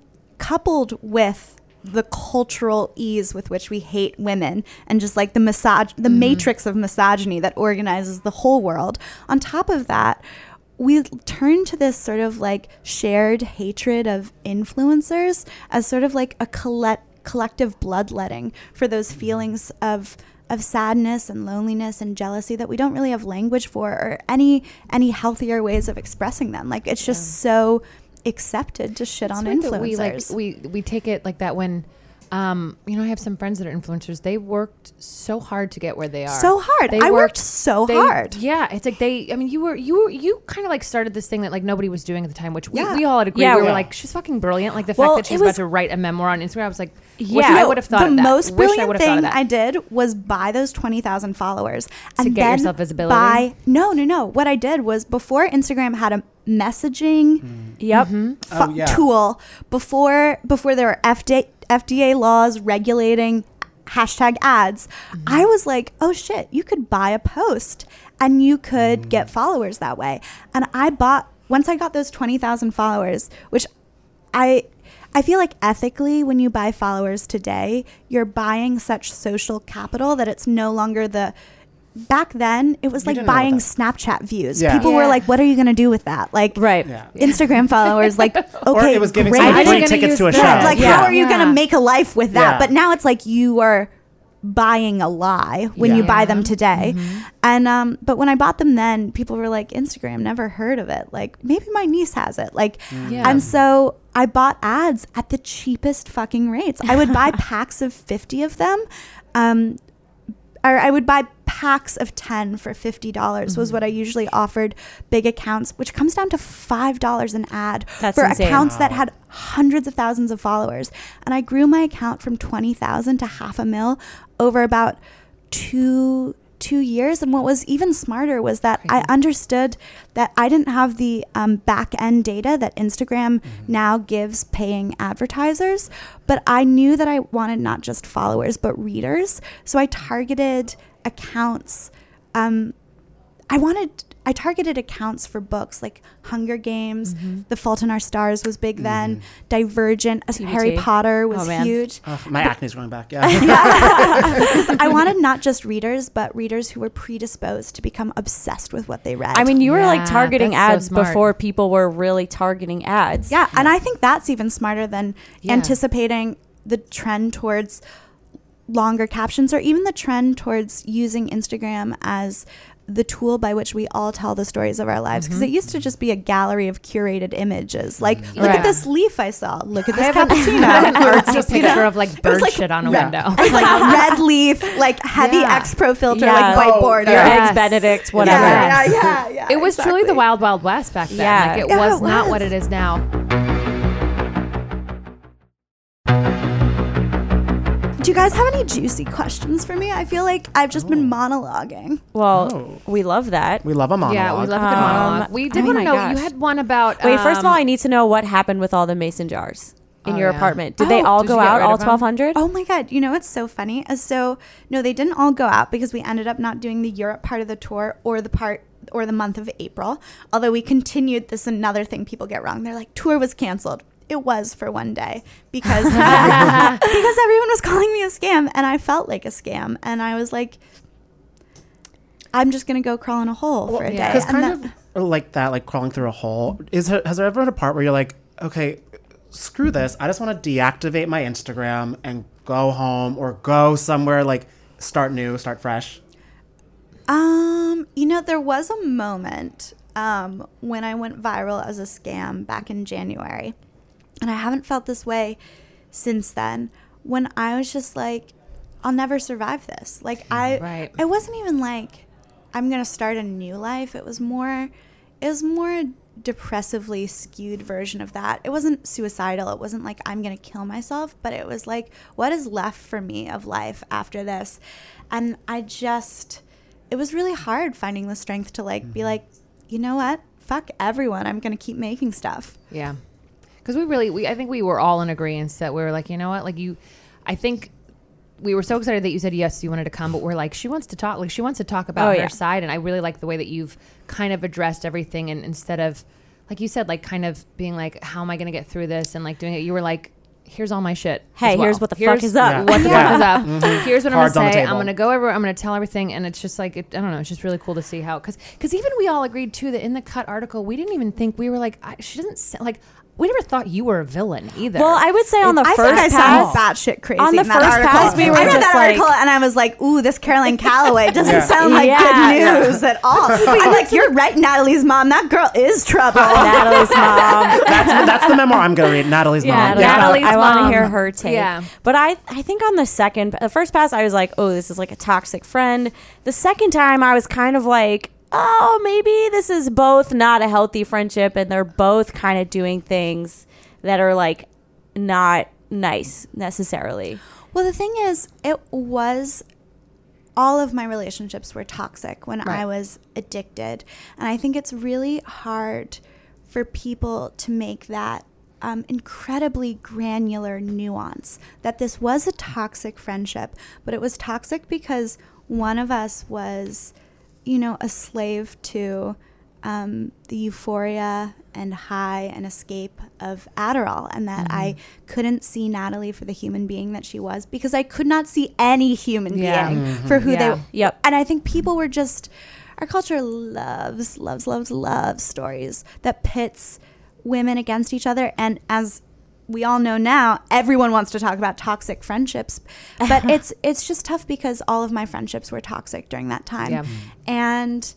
coupled with the cultural ease with which we hate women and just like the misog- the mm-hmm. matrix of misogyny that organizes the whole world, on top of that, we turn to this sort of like shared hatred of influencers as sort of like a collect- collective bloodletting for those feelings of of sadness and loneliness and jealousy that we don't really have language for or any any healthier ways of expressing them. Like it's just yeah. so accepted to shit It's on weird influencers. that We like we we take it like that when um you know, I have some friends that are influencers. They worked so hard to get where they are. So hard. They I worked so they, hard. Yeah, it's like they. I mean, you were you were you kind of like started this thing that like nobody was doing at the time, which we, Yeah. we all had agreed. Yeah, we were yeah. like, she's fucking brilliant. Like the Well, fact that she's it was- about to write a memoir on Instagram. I was like, Yeah. wish I would have thought the of that. most Wish I brilliant would have thought thing of that. I did was buy those twenty thousand followers To and get then yourself visibility? buy no no no what I did was before Instagram had a messaging Yep. fu- Oh, yeah. tool, before before there were F D A, F D A laws regulating hashtag ads, I was like, oh shit, you could buy a post and you could get followers that way. And I bought, once I got those twenty thousand followers, which I I feel like ethically when you buy followers today, you're buying such social capital that it's no longer the, back then it was You like didn't know buying that. Snapchat views. Yeah. People were Yeah. like, what are you going to do with that? Like Right. Yeah. Instagram followers, like, okay, Or it was giving great. someone How are free you gonna tickets to a use show. that? Like, Yeah. how are you going Yeah. to make a life with that? Yeah. But now it's like you are buying a lie when Yeah. you buy Yeah. them today. Mm-hmm. And um but when I bought them then, people were like, Instagram, never heard of it. Like, maybe my niece has it. Like, Yeah. and so I bought ads at the cheapest fucking rates. I would buy packs of fifty of them. Um or I would buy packs of ten for fifty dollars mm-hmm. was what I usually offered big accounts, which comes down to five dollars an ad That's for insane. accounts that Wow. had hundreds of thousands of followers. And I grew my account from twenty thousand to half a mil over about two two years. And what was even smarter was that I understood that I didn't have the um, back end data that Instagram mm-hmm. now gives paying advertisers, but I knew that I wanted not just followers but readers. So I targeted accounts. Um, I wanted, I targeted accounts for books like Hunger Games, mm-hmm. The Fault in Our Stars was big mm-hmm. then, Divergent, T V T. Harry Potter was oh, huge. Oh, my but, acne's going back, yeah. yeah. I wanted not just readers, but readers who were predisposed to become obsessed with what they read. I mean, you were yeah, like targeting ads so before people were really targeting ads. Yeah, yeah, and I think that's even smarter than yeah. anticipating the trend towards longer captions or even the trend towards using Instagram as the tool by which we all tell the stories of our lives, because mm-hmm. it used to just be a gallery of curated images. Like, mm-hmm. look right. at this leaf I saw. Look at this cappuccino. An artsy picture of like bird like, shit on a yeah. window. It was like red leaf, like heavy yeah. X Pro filter, yeah. like whiteboard. Oh, yes. Eggs Benedict, whatever. Yeah, yeah, yeah. yeah it was exactly. truly the wild, wild west back then. Yeah. Like it yeah, was it not was. what it is now. Do you guys have any juicy questions for me? I feel like I've just oh. been monologuing. Well, oh. we love that. We love a monologue. Yeah, we love a good um, monologue. We did oh want to know, gosh. you had one about... Wait, um, first of all, I need to know what happened with all the mason jars in oh, your yeah. apartment. Did oh, they all did go you get out, rid all of them? twelve hundred? Oh my God. You know what's so funny? Uh, So, no, they didn't all go out because we ended up not doing the Europe part of the tour or the part or the month of April. Although we continued, this another thing people get wrong. They're like, tour was canceled. It was for one day because because everyone was calling me a scam and I felt like a scam and I was like, I'm just gonna go crawl in a hole well, for a yeah. day. Because kind that, of like that, like crawling through a hole. Is there, has there ever been a part where you're like, okay, screw this. I just want to deactivate my Instagram and go home or go somewhere like start new, start fresh? Um, you know, there was a moment um when I went viral as a scam back in January. And I haven't felt this way since then, when I was just like, I'll never survive this. Like, I, right. it wasn't even like, I'm going to start a new life. It was more, it was more depressively skewed version of that. It wasn't suicidal. It wasn't like, I'm going to kill myself. But it was like, what is left for me of life after this? And I just, it was really hard finding the strength to like, mm-hmm. be like, you know what? Fuck everyone. I'm going to keep making stuff. Yeah. Because we really, we I think we were all in agreement that we were like, you know what, like you, I think we were so excited that you said yes, you wanted to come, but we're like, she wants to talk, like she wants to talk about oh, her yeah. side, and I really like the way that you've kind of addressed everything, and instead of, like you said, like kind of being like, how am I going to get through this, and like doing it, you were like, here's all my shit. Hey, well. here's what the here's fuck is up. Yeah. What the yeah. fuck is up. Mm-hmm. Here's what Cards I'm going on to the say. table. I'm going to go over, I'm going to tell everything, and it's just like, it, I don't know, it's just really cool to see how, because because even we all agreed too that in the Cut article, we didn't even think, we were like, I, she doesn't sound like, we never thought you were a villain either. Well, I would say on the I first think I pass, sound batshit crazy. on the in that first article. pass, we were I read just that like, article and I was like, "Ooh, this Caroline Calloway doesn't Yeah. sound like Yeah. good news at all." I'm like, "You're right, Natalie's mom. That girl is trouble." Natalie's mom. That's, that's the memoir I'm going to read. Natalie's Yeah, mom. Natalie's I want mom. to hear her take. Yeah. But I, I think on the second, the first pass, I was like, oh, this is like a toxic friend. The second time, I was kind of like, oh, maybe this is both not a healthy friendship, and they're both kind of doing things that are like not nice necessarily. Well, the thing is, it was, all of my relationships were toxic when Right. I was addicted. And I think it's really hard for people to make that um, incredibly granular nuance that this was a toxic friendship, but it was toxic because one of us was, you know, a slave to um, the euphoria and high and escape of Adderall, and that mm-hmm. I couldn't see Natalie for the human being that she was because I could not see any human Yeah. being Mm-hmm. for who Yeah. they. Yep. And I think people were just, our culture loves, loves, loves, loves stories that pits women against each other, and as we all know now, everyone wants to talk about toxic friendships, but it's it's just tough because all of my friendships were toxic during that time, Yeah. and.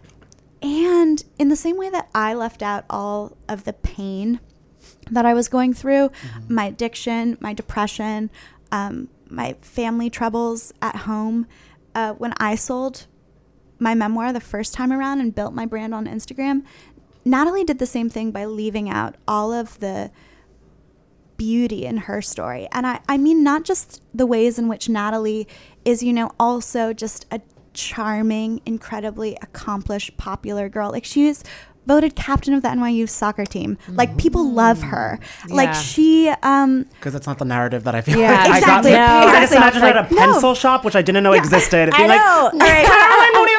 And in the same way that I left out all of the pain that I was going through, mm-hmm. my addiction, my depression, um, my family troubles at home, uh, when I sold my memoir the first time around and built my brand on Instagram, Natalie did the same thing by leaving out all of the beauty in her story. And I, I mean, not just the ways in which Natalie is, you know, also just a charming, incredibly accomplished, popular girl. Like, she was voted captain of the N Y U soccer team. Like, people love her. Yeah. Like, she um Because it's not the narrative that I feel Yeah, like exactly. I got. To, No. I just Exactly. imagined her at a No. pencil shop, which I didn't know Yeah. existed. I Being know. like, Right. Caroline Mooney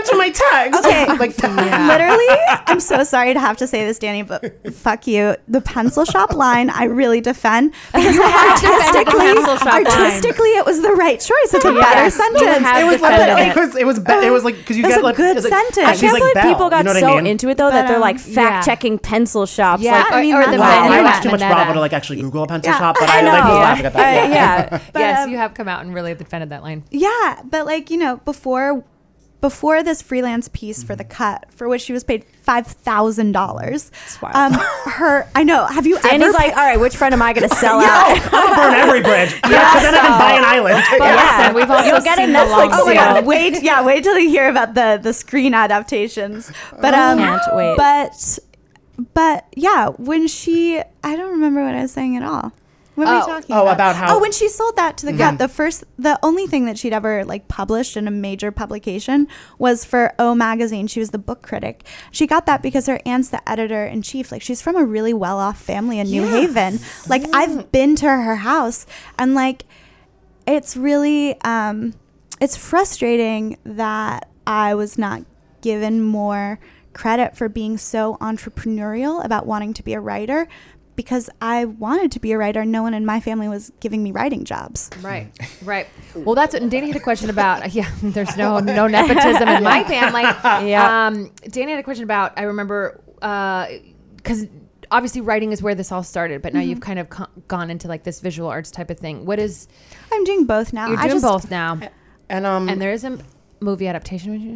answer my text. Okay, like literally, I'm so sorry to have to say this, Danny, but fuck you. The pencil shop line, I really defend because artistically, artistically, it was the right choice. It's a Yes, better you sentence. have It was defended like, it. it was it was be- it was like because you It was get a like good it's like, sentence. ah, I she's can't like believe Belle, people got you know what so I mean? into it though But, that they're um, like fact checking pencil shops. Yeah, Like, I mean, or, or that's the why Wow, I I knew watched that. too much Minetta. Bravo to like actually Google a pencil Yeah, shop, but I I, like was know. laughing at that. Uh, yeah. yeah. But, yes, um, you have come out and really defended that line. Yeah, but like, you know, before before this freelance piece for The Cut, for which she was paid five thousand dollars. wild. Um, her, I know. Have you Danny's ever? like, all right, which friend am I going to sell No, out? I'm gonna burn every bridge. Yeah, because then I can buy an island. But Yeah. listen, we've also You'll get a seen the Netflix long Oh my deal. god! Wait, yeah, wait till you hear about the the screen adaptations. But um, Can't wait. But but yeah, when she, I don't remember what I was saying at all. What were Oh. we talking Oh, about? about how- Oh, when she sold that to the Cut, the first, the only thing that she'd ever like published in a major publication was for O Magazine. She was the book critic. She got that because her aunt's the editor in chief. Like she's from a really well off family in New Haven. Like I've been to her house, and like it's really um, it's frustrating that I was not given more credit for being so entrepreneurial about wanting to be a writer, because I wanted to be a writer. No one in my family was giving me writing jobs. Right, right. Well, that's what, and Danny had a question about. Yeah, there's no no nepotism in my family. Yeah. Um, Danny had a question about. I remember because obviously writing is where this all started, but now Mm-hmm. you've kind of co- gone into like this visual arts type of thing. What is I'm doing both now. you're I doing just, both now, And um, and there is a movie adaptation. Would you?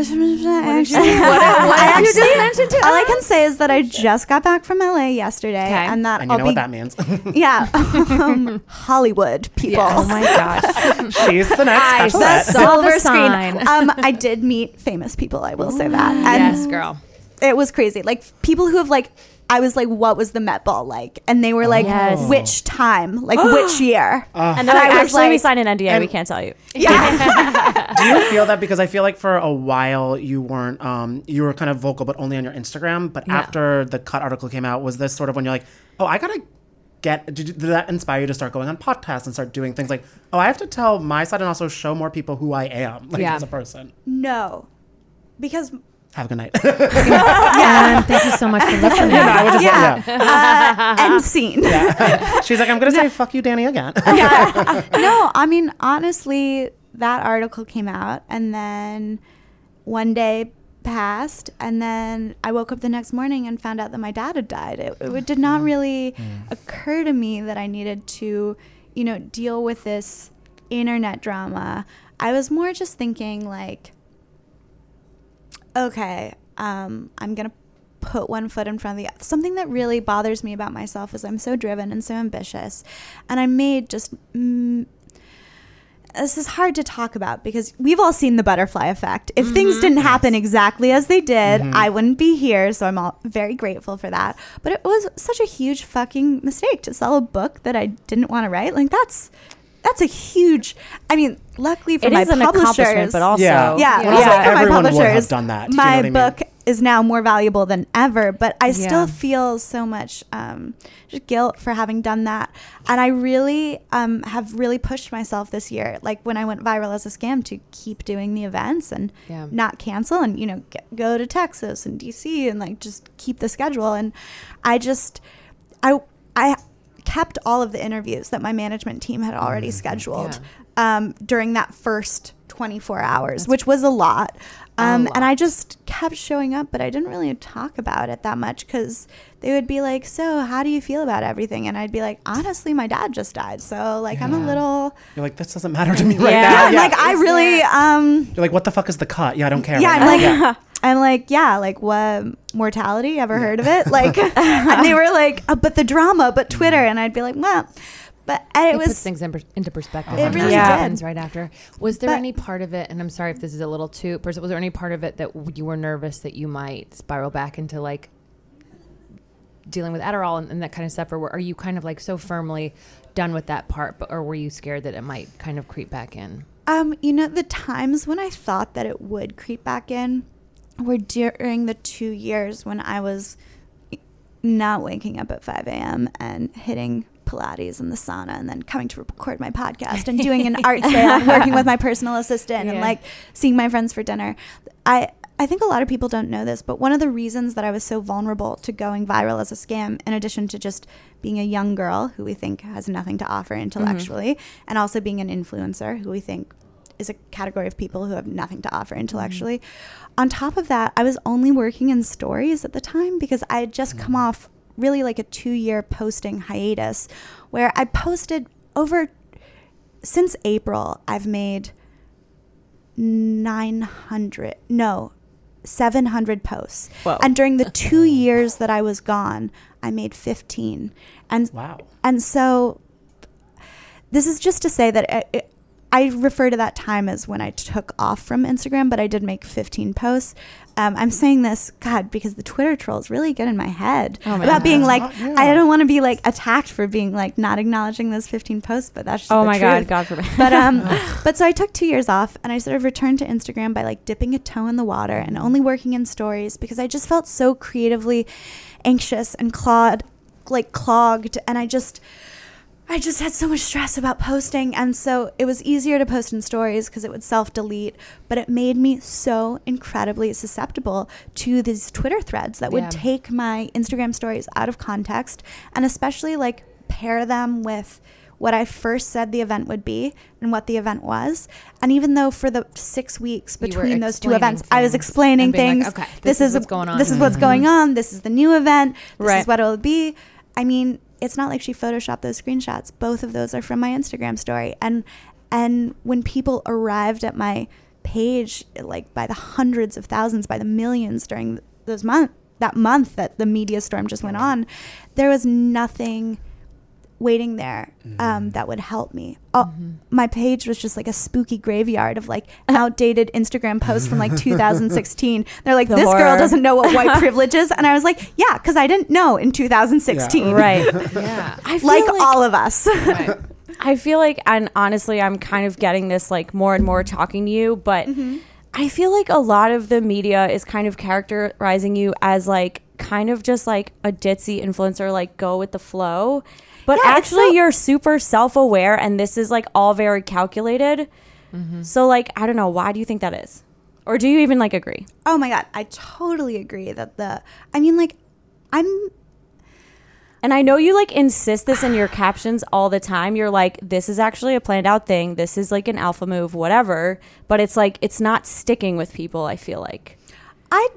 I actually, What, what I did you actually- just mention to all I us? can say is that I just got back from L A yesterday, Okay. and that and you I'll know be, what that means. yeah, um, Hollywood people. Yeah. Oh my gosh. She's the next I bachelorette. saw Silver the sign. screen. Um, I did meet famous people. I will say that. And Yes, girl. it was crazy. Like people who have like, I was like, what was the Met Ball like? And they were like, Yes. which time? Like which year? And they're like, I was actually, we like- signed an N D A. and- We can't tell you. Yeah. Do you feel that? Because I feel like for a while you weren't, um, you were kind of vocal, but only on your Instagram. But Yeah. after the Cut article came out, was this sort of when you're like, oh, I gotta get, did, did that inspire you to start going on podcasts and start doing things like, oh, I have to tell my side and also show more people who I am, like Yeah. as a person. No, because Have a good night. And thank you so much for listening. You know, I would just, yeah, yeah. uh, end scene. She's like, I'm gonna say fuck you, Danny, again. No, I mean, honestly, that article came out, and then one day passed, and then I woke up the next morning and found out that my dad had died. It, it did not really occur to me that I needed to, you know, deal with this internet drama. I was more just thinking like, okay, um, I'm going to put one foot in front of the other. Something that really bothers me about myself is I'm so driven and so ambitious. And I made just, mm, this is hard to talk about because we've all seen the butterfly effect. If mm-hmm. things didn't happen exactly as they did, mm-hmm. I wouldn't be here. So I'm all very grateful for that. But it was such a huge fucking mistake to sell a book that I didn't want to write. Like that's, that's a huge, I mean, luckily for It my is an publishers, accomplishment, but also Yeah. yeah, Well, yeah. also for my everyone would have publishers, done that. Do you know my what I mean? book is now more valuable than ever, but I Yeah. still feel so much um, just guilt for having done that. And I really um, have really pushed myself this year, like when I went viral as a scam, to keep doing the events and Yeah. not cancel and, you know, get, go to Texas and D C and like just keep the schedule. And I just, I, I kept all of the interviews that my management team had already scheduled um, during that first twenty-four hours, That's which was a lot. Um, a lot. And I just kept showing up, but I didn't really talk about it that much because they would be like, so how do you feel about everything? And I'd be like, honestly, my dad just died. So like, I'm a little, You're like, this doesn't matter to me right Yeah. now. yeah, like I really, um, You're like, what the fuck is the cut? Yeah, I don't care. yeah, right I'm now. like, yeah. I'm like, yeah, like what, mortality? Ever heard of it? Like, and they were like, oh, but the drama, but Twitter. And I'd be like, well, but and it, It was, puts things in per- into perspective. It when really that did. happens right after. Was there But- any part of it, and I'm sorry if this is a little too personal, was there any part of it that you were nervous that you might spiral back into like dealing with Adderall and, and that kind of stuff? Or were, are you kind of like so firmly done with that part, but, or were you scared that it might kind of creep back in? Um, you know, the times when I thought that it would creep back in were during the two years when I was not waking up at five a.m. and hitting Pilates and the sauna and then coming to record my podcast and doing an art sale and working with my personal assistant yeah. and like seeing my friends for dinner. I, I think a lot of people don't know this, but one of the reasons that I was so vulnerable to going viral as a scam, in addition to just being a young girl who we think has nothing to offer intellectually, mm-hmm. and also being an influencer who we think is a category of people who have nothing to offer intellectually. Mm-hmm. On top of that, I was only working in stories at the time because I had just mm-hmm. come off really like a two-year posting hiatus where I posted over, since April, I've made nine hundred, no, seven hundred posts. Whoa. And during the two years that I was gone, I made fifteen. And wow. And so this is just to say that it, it, I refer to that time as when I took off from Instagram, but I did make fifteen posts. Um, I'm saying this, God, because the Twitter trolls really get in my head oh, about being like, not, yeah. I don't want to be like attacked for being like not acknowledging those fifteen posts, but that's just oh the my truth. God, God forbid. But um, but so I took two years off and I sort of returned to Instagram by like dipping a toe in the water and only working in stories because I just felt so creatively anxious and clawed, like clogged, and I just. I just had so much stress about posting, and so it was easier to post in stories because it would self-delete, but it made me so incredibly susceptible to these Twitter threads that would yeah. take my Instagram stories out of context and especially like pair them with what I first said the event would be and what the event was. And even though for the six weeks between those two events, I was explaining things. Like, okay, this, this is, is what's going on. This is what's mm-hmm. going on. This is the new event. This right. is what it will be. I mean, it's not like she photoshopped those screenshots. Both of those are from my Instagram story. And and when people arrived at my page, like by the hundreds of thousands, by the millions during those month, that month that the media storm just went on, there was nothing waiting there um, mm-hmm. that would help me. Oh, mm-hmm. My page was just like a spooky graveyard of like outdated Instagram posts from like two thousand sixteen. They're like, the this horror. Girl doesn't know what white privilege is. And I was like, yeah, because I didn't know in two thousand sixteen. Yeah. Right. Yeah. I feel like, like all of us. Right. I feel like, and honestly, I'm kind of getting this like more and more talking to you, but mm-hmm. I feel like a lot of the media is kind of characterizing you as like kind of just like a ditzy influencer, like go with the flow. But yeah, actually, so- you're super self-aware, and this is, like, all very calculated. Mm-hmm. So, like, I don't know. Why do you think that is? Or do you even, like, agree? Oh, my God. I totally agree that the... I mean, like, I'm... And I know you, like, insist this in your captions all the time. You're like, this is actually a planned out thing. This is, like, an alpha move, whatever. But it's, like, it's not sticking with people, I feel like. I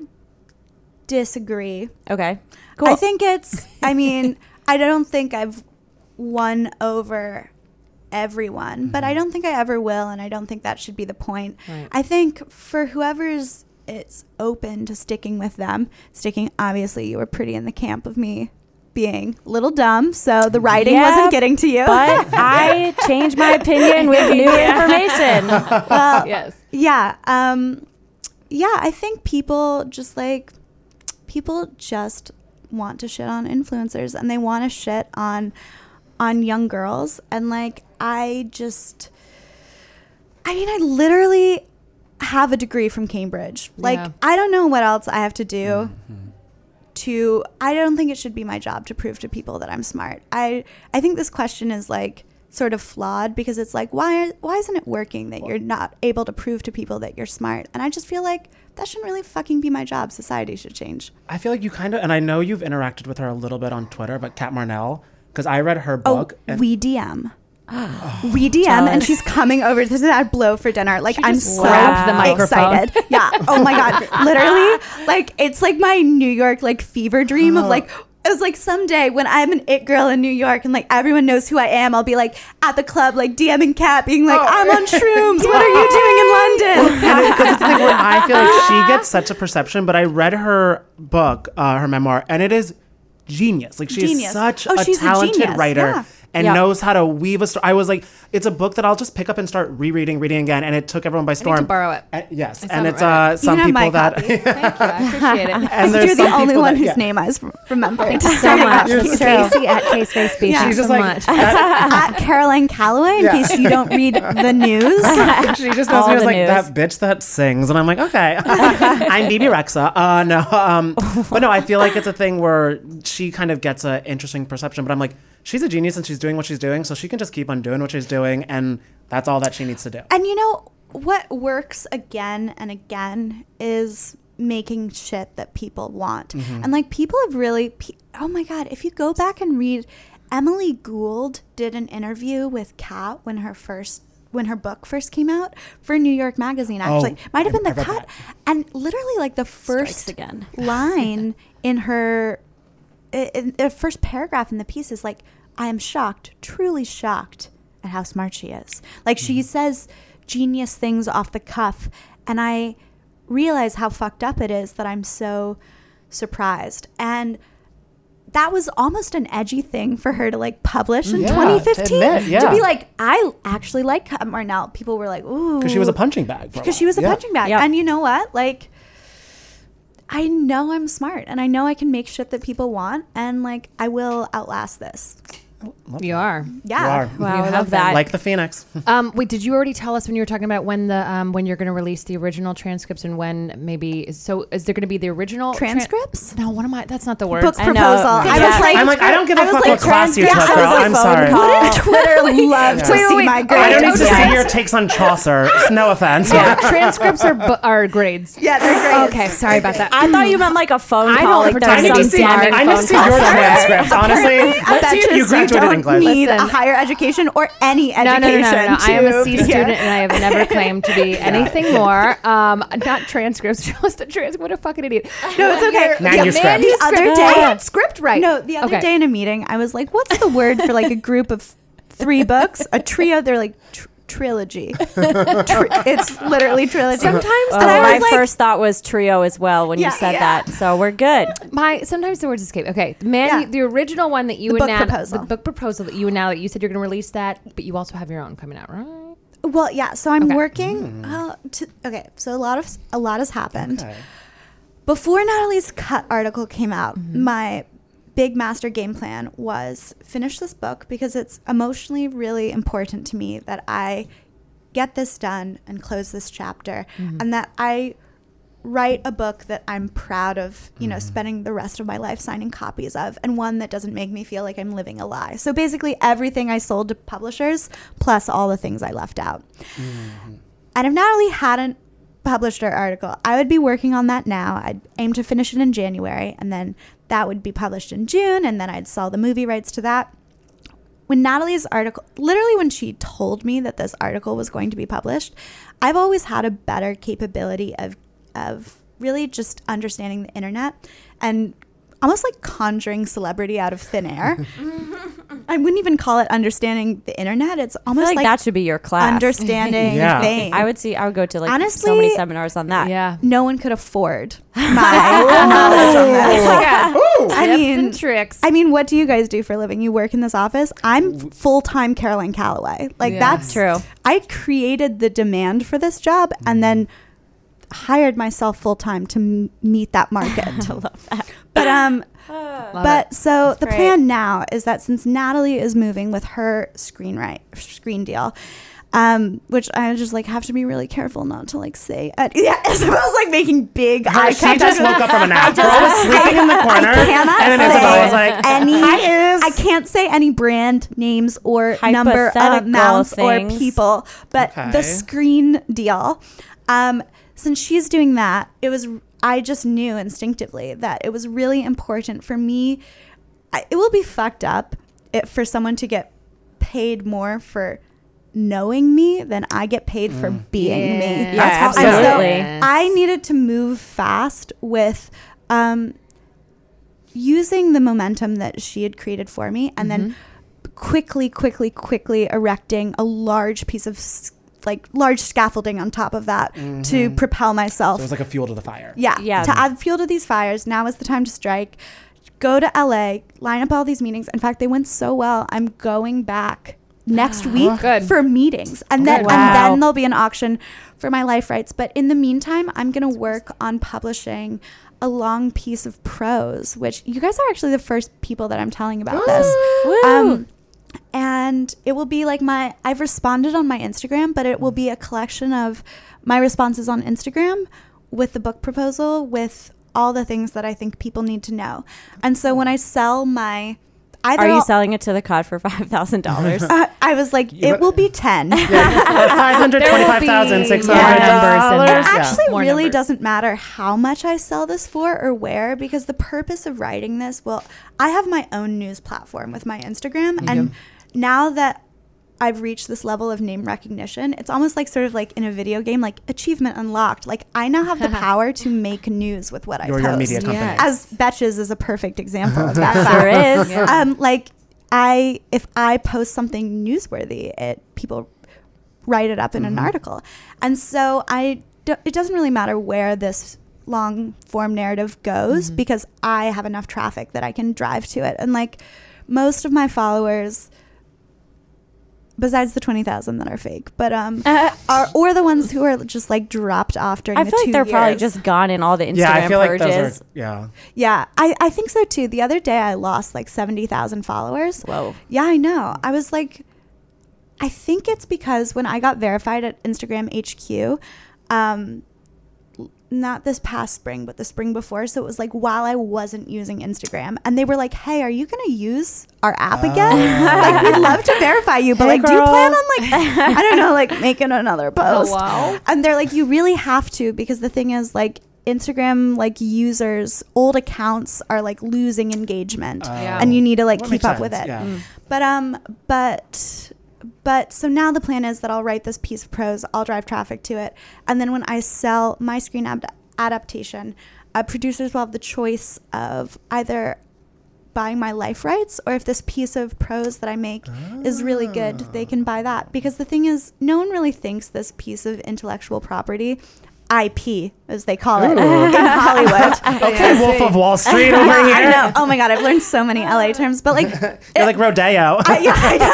disagree. Okay. Cool. I think it's... I mean, I don't think I've... won over everyone, mm-hmm. but I don't think I ever will, and I don't think that should be the point. Right. I think for whoever's it's open to sticking with them, sticking, obviously you were pretty in the camp of me being a little dumb, so the writing yeah, wasn't getting to you. But I changed my opinion with new yeah. information. Well, yes. Yeah. Um, yeah, I think people just like, people just want to shit on influencers, and they want to shit on on young girls. And like, I just, I mean, I literally have a degree from Cambridge. Like, yeah. I don't know what else I have to do mm-hmm. to, I don't think it should be my job to prove to people that I'm smart. I, I think this question is like sort of flawed because it's like, why, why isn't it working that you're not able to prove to people that you're smart? And I just feel like that shouldn't really fucking be my job. Society should change. I feel like you kind of, and I know you've interacted with her a little bit on Twitter, but Kat Marnell, because I read her book. Oh, and we D M. Oh, we D M, and she's coming over to that blow for dinner. Like, I'm so the excited. Yeah. Oh my God. Literally, like, it's like my New York, like, fever dream oh. of, like, it was like someday when I'm an it girl in New York and, like, everyone knows who I am, I'll be, like, at the club, like, DMing Kat, being like, oh. I'm on shrooms. What are you doing in London? Because it's the thing where I feel like she gets such a perception, but I read her book, uh, her memoir, and it is genius. Like, she's genius. such oh, a she's talented a writer yeah. and yep. knows how to weave a story. I was like, it's a book that I'll just pick up and start rereading, reading again, and it took everyone by storm. I need to borrow it. And, yes, and it's uh, some you people that. Thank you, I appreciate it. And you're the only one that, whose yeah. name I remember. Thank you so much. Casey at K-Space Beach. Yeah. She's just so like much. that, at Caroline Calloway, in yeah. case you don't read the news. She just knows All me as the like news. that bitch that sings, and I'm like, okay, I'm Bibi Rexa. Uh, no, um, but no, I feel like it's a thing where she kind of gets an interesting perception, but I'm like, she's a genius and she's doing what she's doing, so she can just keep on doing what she's doing, and that's all that she needs to do. And you know what works again and again is making shit that people want. Mm-hmm. And like people have really, oh my God, if you go back and read, Emily Gould did an interview with Kat when her first when her book first came out for New York Magazine, actually. Oh, Might have been I- the I read cut. that. And literally like the first again. line in her, in the first paragraph in the piece is like, I am shocked, truly shocked at how smart she is. Like she Mm-hmm. says genius things off the cuff. And I realize how fucked up it is that I'm so surprised. And that was almost an edgy thing for her to like publish in Yeah, twenty to fifteen. admit, yeah. To be like, I actually like Kat Marnell. People were like, ooh. Because she was a punching bag. Because she was a punching bag. Yep. And you know what? Like, I know I'm smart and I know I can make shit that people want. And like, I will outlast this. You are. Yeah. You are. Wow, You I have love that. that. Like the Phoenix. Um, wait, did you already tell us when you were talking about when the um, when you're going to release the original transcripts and when maybe so is there going to be the original tran- Transcripts? no, what am I? That's not the word. Book I know. proposal. I, Yeah. was like, I'm like, I don't give a I was fuck like, what class you took, transcripts. girl. I was like, I'm phone sorry. call. Wouldn't Twitter love to Wait, see wait, my wait. grades? I don't need to Yeah. see your takes on Chaucer. No offense. Yeah, transcripts are bu- are grades. Yeah, they're great. Okay, sorry about that. I thought you meant like a phone I call. don't Like pretend there's I need to some see, damning I need to phone see call your somewhere. transcripts, honestly. Let's see if you graduated don't English. need Listen. a higher education or any No, no, education. no, no, no. I am a to C be here. student and I have never claimed to be anything more. Um, not transcripts, just a transcript. What a fucking idiot. No, it's okay. Manuscript. The other day, I had script right. No, the other Okay. day in a meeting, I was like, "What's the word for like a group of three books? A trio?" They're like tr- trilogy. Tri- it's literally trilogy. Sometimes, Oh, and I my was like, first thought was trio as well when Yeah, you said yeah. that. So we're good. My sometimes the words escape. Okay, the man, Yeah. the original one that you The and book Nat, proposal. the book proposal that you and Natalie, you said you're going to release that, but you also have your own coming out, right? well, yeah. So I'm Okay. working. Uh, to, okay, so a lot of a lot has happened. Okay. Before Natalie's cut article came out, Mm-hmm. my big master game plan was finish this book because it's emotionally really important to me that I get this done and close this chapter, Mm-hmm. and that I write a book that I'm proud of, you know, Mm-hmm. spending the rest of my life signing copies of, and one that doesn't make me feel like I'm living a lie. So basically everything I sold to publishers plus all the things I left out. And if Natalie hadn't published her article, I would be working on that now. I'd aim to finish it in January, and then that would be published in June, and then I'd sell the movie rights to that. When Natalie's article, literally when she told me that this article was going to be published, I've always had a better capability of of really just understanding the internet and almost like conjuring celebrity out of thin air. I wouldn't even call it understanding the internet. It's I feel almost like, like, that should be your class. understanding Yeah. thing. I would see. I would go to like Honestly, so many seminars on that. Yeah. no one could afford my knowledge on this. I Tips mean, and tricks. I mean, what do you guys do for a living? You work in this office. I'm full time Caroline Calloway. Like Yeah. that's True. I created the demand for this job and then hired myself full time to m- meet that market. I love that. But um, but so the great. plan now is that since Natalie is moving with her screenwrite screen deal, um, which I just like have to be really careful not to like say. Uh, yeah, Isabel's like making big eye She contact. just woke up from a nap. Girl was sleeping in the corner. I cannot And then say Isabel was like, any. "Hi, Is." I can't say any brand names or number of Hypothetical amounts or things. people, but Okay. the screen deal. Um, since she's doing that, it was. I just knew instinctively that it was really important for me. I, it will be fucked up if, for someone to get paid more for knowing me than I get paid for being me. Yeah. Yeah, And so absolutely. I needed to move fast with um, using the momentum that she had created for me, and then quickly, quickly, quickly erecting a large piece of s- like large scaffolding on top of that to propel myself. So it was like a fuel to the fire. Yeah, Yeah. to add fuel to these fires. Now is the time to strike. Go to L A, line up all these meetings. In fact, they went so well. I'm going back next week Good. for meetings, and then Wow. and then there'll be an auction for my life rights. But in the meantime, I'm gonna work on publishing a long piece of prose, which you guys are actually the first people that I'm telling about this. Um, and it will be like my I've responded on my Instagram, but it will be a collection of my responses on Instagram with the book proposal, with all the things that I think people need to know. And so when I sell my either Are you I'll- selling it to the C O D for five thousand dollars? Uh, I was like, it will be ten. five hundred twenty-five thousand six hundred It dollars. actually More really numbers. doesn't matter how much I sell this for or where, because the purpose of writing this, well, I have my own news platform with my Instagram. And now that I've reached this level of name recognition, it's almost like sort of like in a video game, like achievement unlocked. Like I now have the power to make news with what I You're post. your media company. Yes. As Betches is a perfect example of that. There fact. is. Yeah. Um, like I, if I post something newsworthy, it people write it up in Mm-hmm. an article, and so I, do, it doesn't really matter where this long form narrative goes Mm-hmm. because I have enough traffic that I can drive to it, and like most of my followers, besides the twenty thousand that are fake, but um, are or the ones who are just like dropped off during I the feel two like they're years. probably just gone in all the Instagram Yeah, I feel like purges. those are, yeah. Yeah, I, I think so too. The other day I lost like seventy thousand followers. Whoa. Yeah, I know. I was like, I think it's because when I got verified at Instagram H Q, um, not this past spring, but the spring before. So it was like while I wasn't using Instagram, and they were like, "Hey, are you going to use our app again? Like, we'd love to verify you, but Hey, like, do you girl." plan on like, I don't know, like making another post?" Oh, wow. And they're like, "You really have to, because the thing is like." Instagram like users, old accounts are like losing engagement, Yeah. and you need to like Well, keep makes up with sense, it. yeah. Mm. But um, but but so now the plan is that I'll write this piece of prose, I'll drive traffic to it, and then when I sell my screen ad- adaptation, uh, producers will have the choice of either buying my life rights, or if this piece of prose that I make is really good, they can buy that. Because the thing is, no one really thinks this piece of intellectual property, I P as they call it, Ooh. in Hollywood. Okay, Wolf of Wall Street over Yeah, here. I know. Oh my god, I've learned so many L A terms, but like, You're like Rodeo. I, yeah,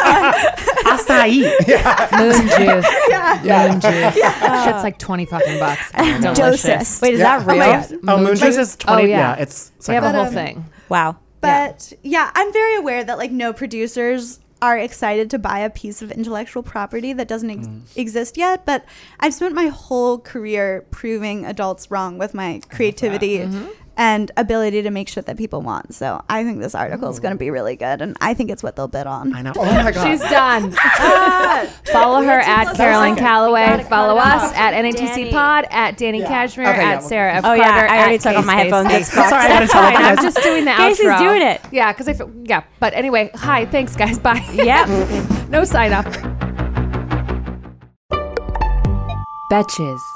I know. Acai. Yeah. Moon juice. Yeah. Moon juice. Shit's like twenty fucking bucks. Delicious. Doses. Wait, is Yeah. that real? Oh my God. Oh, Moon Moon Juice juice? is twenty. Oh, yeah. yeah. it's They have a But, whole um, thing. Wow. But yeah. I'm very aware that like no producers are excited to buy a piece of intellectual property that doesn't ex- exist yet. But I've spent my whole career proving adults wrong with my creativity and ability to make shit that people want. So I think this article is going to be really good, and I think it's what they'll bid on. I know. Oh my god. She's done. Follow her at Caroline Calloway. Follow us at N A T C Danny. Pod, at Danny Cashmere, Okay, yeah, at we'll- Sarah F. Oh, Carter. yeah, I already at took off my K-Space. headphones. It's Sorry, I gotta That's tell fine. I them. was just doing the Casey's outro. doing it. Yeah, because I f- yeah. But anyway, hi, thanks guys. Bye. Yep. No sign up. Betches.